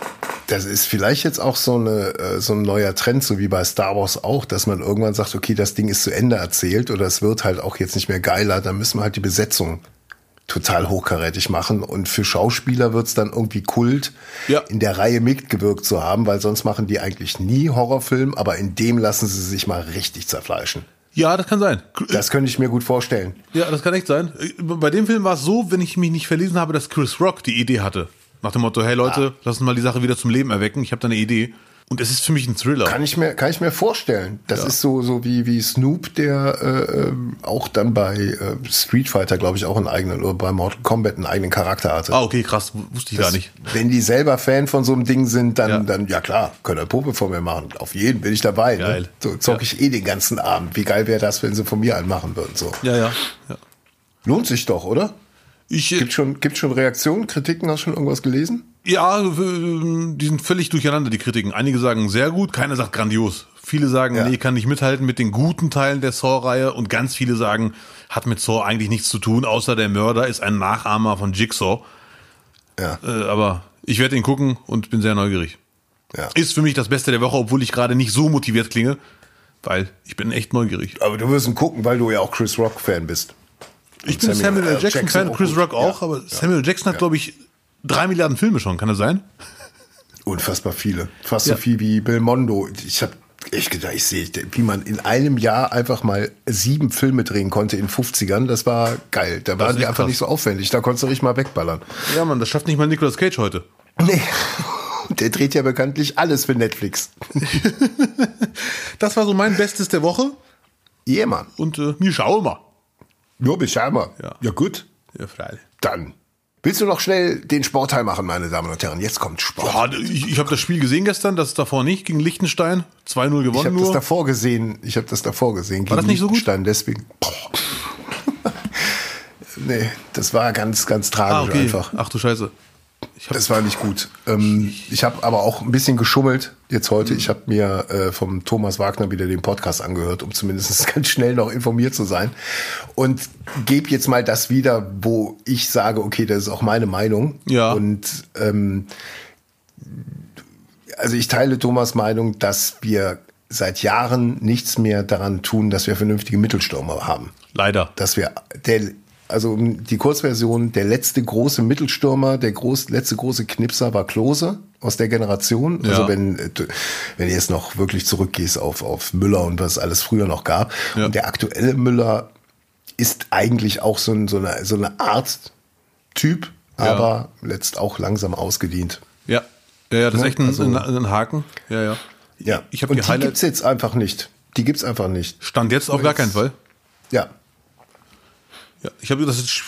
S2: ist vielleicht jetzt auch so ein neuer Trend, so wie bei Star Wars auch, dass man irgendwann sagt, okay, das Ding ist zu Ende erzählt oder es wird halt auch jetzt nicht mehr geiler. Dann müssen wir halt die Besetzung total hochkarätig machen. Und für Schauspieler wird's dann irgendwie Kult, in der Reihe mitgewirkt zu haben, weil sonst machen die eigentlich nie Horrorfilm, aber in dem lassen sie sich mal richtig zerfleischen.
S1: Ja, das kann sein.
S2: Das könnte ich mir gut vorstellen.
S1: Ja, das kann echt sein. Bei dem Film war es so, wenn ich mich nicht verlesen habe, dass Chris Rock die Idee hatte. Nach dem Motto, hey Leute, lass uns mal die Sache wieder zum Leben erwecken. Ich habe da eine Idee. Und es ist für mich ein Thriller.
S2: Kann ich mir vorstellen. Das ist so wie Snoop, der auch dann bei Street Fighter, glaube ich, auch einen eigenen, oder bei Mortal Kombat einen eigenen Charakter hatte.
S1: Ah, okay, krass. Wusste ich gar nicht.
S2: Wenn die selber Fan von so einem Ding sind, dann ja klar, könnt ihr Puppe von mir machen. Auf jeden bin ich dabei.
S1: Geil.
S2: Ne? So zocke ich den ganzen Abend. Wie geil wäre das, wenn sie von mir einen machen würden. So.
S1: Ja.
S2: Lohnt sich doch, oder? Gibt schon Reaktionen, Kritiken? Hast du schon irgendwas gelesen?
S1: Ja, die sind völlig durcheinander, die Kritiken. Einige sagen sehr gut, keiner sagt grandios. Viele sagen, nee, kann nicht mithalten mit den guten Teilen der Saw-Reihe. Und ganz viele sagen, hat mit Saw eigentlich nichts zu tun, außer der Mörder ist ein Nachahmer von Jigsaw. Ja. Aber ich werde ihn gucken und bin sehr neugierig. Ja. Ist für mich das Beste der Woche, obwohl ich gerade nicht so motiviert klinge, weil ich bin echt neugierig.
S2: Aber du wirst ihn gucken, weil du ja auch Chris Rock-Fan bist.
S1: Ich bin Samuel L. Jackson-Fan, Chris Rock auch, aber Samuel L. Jackson hat, glaube ich, 3 Milliarden Filme schon, kann das sein?
S2: Unfassbar viele. Fast so viel wie Belmondo. Ich habe Ich sehe, wie man in einem Jahr einfach mal 7 Filme drehen konnte in 50ern. Das war geil. Da waren die einfach nicht so aufwendig. Da konntest du richtig mal wegballern.
S1: Ja, Mann, das schafft nicht mal Nicolas Cage heute.
S2: Nee. Der dreht ja bekanntlich alles für Netflix.
S1: Das war so mein Bestes der Woche.
S2: Ja, Mann.
S1: Und mir schauen wir.
S2: Nur bis mal.
S1: Ja.
S2: Ja, gut.
S1: Ja, freilich.
S2: Dann. Willst du noch schnell den Sportteil machen, meine Damen und Herren? Jetzt kommt Sport.
S1: Ja, ich habe das Spiel gesehen gestern, das davor nicht, gegen Liechtenstein. 2-0 gewonnen
S2: Ich habe
S1: nur.
S2: das davor gesehen.
S1: War das nicht so gut?
S2: Liechtenstein, deswegen. Nee, das war ganz, ganz tragisch einfach.
S1: Ach du Scheiße.
S2: Das war nicht gut. Ich habe aber auch ein bisschen geschummelt jetzt heute. Ich habe mir vom Thomas Wagner wieder den Podcast angehört, um zumindest ganz schnell noch informiert zu sein. Und gebe jetzt mal das wieder, wo ich sage, okay, das ist auch meine Meinung.
S1: Ja.
S2: Und also ich teile Thomas' Meinung, dass wir seit Jahren nichts mehr daran tun, dass wir vernünftige Mittelstürmer haben.
S1: Leider.
S2: Dass wir also die Kurzversion, der letzte große Mittelstürmer, letzte große Knipser war Klose aus der Generation.
S1: Ja.
S2: Also wenn du jetzt noch wirklich zurückgehst auf Müller und was es alles früher noch gab.
S1: Ja.
S2: Und der aktuelle Müller ist eigentlich auch so eine Art Typ, aber letzt auch langsam ausgedient.
S1: Ja, das ist echt
S2: Also-
S1: ein Haken. Ja.
S2: Ja.
S1: Ich habe
S2: und
S1: die
S2: die
S1: Highlights.
S2: gibt's jetzt einfach nicht. Die gibt's einfach nicht.
S1: Stand jetzt auf gar keinen Fall.
S2: Ja.
S1: Ja, ich habe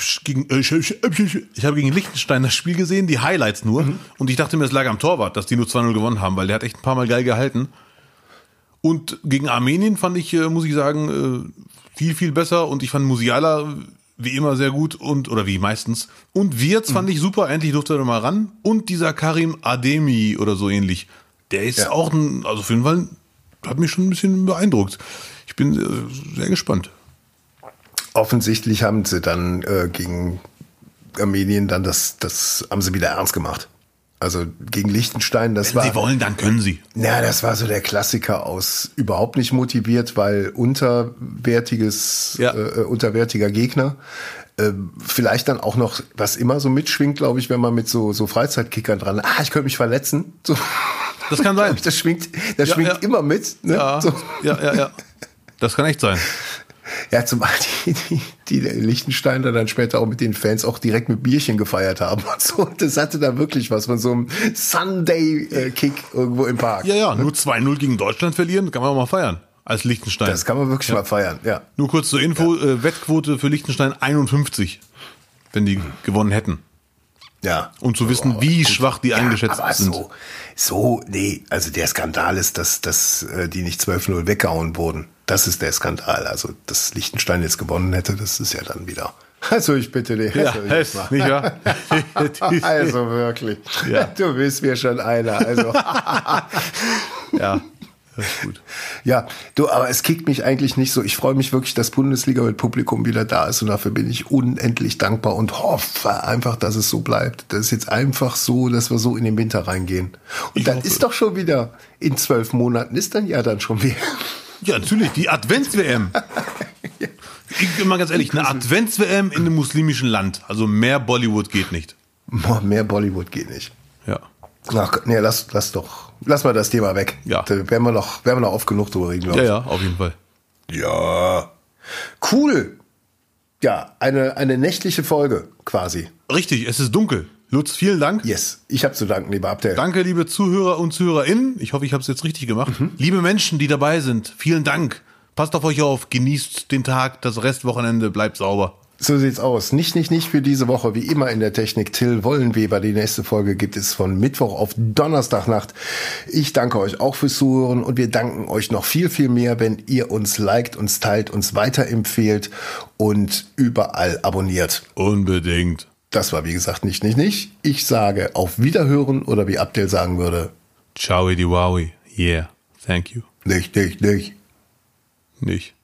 S1: gegen Liechtenstein das Spiel gesehen, die Highlights nur. Und ich dachte mir, es lag am Torwart, dass die nur 2-0 gewonnen haben, weil der hat echt ein paar Mal geil gehalten. Und gegen Armenien fand ich, muss ich sagen, viel, viel besser. Und ich fand Musiala wie immer sehr gut oder wie meistens. Und Wirtz fand ich super, endlich durfte er mal ran. Und dieser Karim Ademi oder so ähnlich, der ist auch also auf jeden Fall, hat mich schon ein bisschen beeindruckt. Ich bin sehr gespannt.
S2: Offensichtlich haben sie dann gegen Armenien dann das haben sie wieder ernst gemacht. Also gegen Liechtenstein,
S1: Wenn sie wollen, dann können sie.
S2: Ja, das war so der Klassiker aus überhaupt nicht motiviert, weil unterwertiger Gegner. Vielleicht dann auch noch, was immer so mitschwingt, glaube ich, wenn man mit so Freizeitkickern dran, ich könnte mich verletzen. So.
S1: Das kann sein.
S2: Das schwingt immer mit. Ne?
S1: Ja,
S2: So.
S1: ja. Das kann echt sein.
S2: Ja, zumal die Liechtensteiner dann später auch mit den Fans auch direkt mit Bierchen gefeiert haben und so. Das hatte da wirklich was von so einem Sunday-Kick irgendwo im Park.
S1: Ja, nur 2-0 gegen Deutschland verlieren, kann man auch mal feiern. Als Liechtenstein.
S2: Das kann man wirklich mal feiern, ja.
S1: Nur kurz zur Info, Wettquote für Liechtenstein 51, wenn die gewonnen hätten.
S2: Ja.
S1: Und zu wissen, wie schwach die eingeschätzt
S2: aber
S1: sind.
S2: Also der Skandal ist, dass die nicht 12-0 weggehauen wurden. Das ist der Skandal. Also, dass Liechtenstein jetzt gewonnen hätte, das ist ja dann wieder. Also, ich bitte dich.
S1: Ja, nicht wahr?
S2: Also wirklich.
S1: Ja.
S2: Du bist mir schon einer. Also.
S1: Ja, das ist gut.
S2: Ja, aber es kickt mich eigentlich nicht so. Ich freue mich wirklich, dass Bundesliga mit Publikum wieder da ist und dafür bin ich unendlich dankbar und hoffe einfach, dass es so bleibt. Das ist jetzt einfach so, dass wir so in den Winter reingehen. Und dann ist doch schon wieder, in 12 Monaten ist dann schon wieder.
S1: Ja, natürlich, die Advents-WM. Ich bin mal ganz ehrlich, eine Advents-WM in einem muslimischen Land. Also mehr Bollywood geht nicht.
S2: Mehr Bollywood geht nicht.
S1: Ja.
S2: Ach, nee, lass mal das Thema weg.
S1: Ja.
S2: Da werden wir noch oft genug drüber reden, glaube ich.
S1: Ja, auf jeden Fall.
S2: Ja. Cool. Ja, eine nächtliche Folge quasi.
S1: Richtig, es ist dunkel. Lutz, vielen Dank.
S2: Yes. Ich habe zu danken, lieber Abdel.
S1: Danke, liebe Zuhörer und Zuhörerinnen. Ich hoffe, ich habe es jetzt richtig gemacht. Liebe Menschen, die dabei sind, vielen Dank. Passt auf euch auf, genießt den Tag, das Restwochenende, bleibt sauber.
S2: So sieht's aus. Nicht für diese Woche. Wie immer in der Technik Till Wollenweber. Die nächste Folge gibt es von Mittwoch auf Donnerstagnacht. Ich danke euch auch fürs Zuhören und wir danken euch noch viel, viel mehr, wenn ihr uns liked, uns teilt, uns weiterempfehlt und überall abonniert.
S1: Unbedingt.
S2: Das war wie gesagt nicht. Ich sage auf Wiederhören oder wie Abdel sagen würde.
S1: Ciao, Wowie. Yeah. Thank you.
S2: Nicht.
S1: Nicht.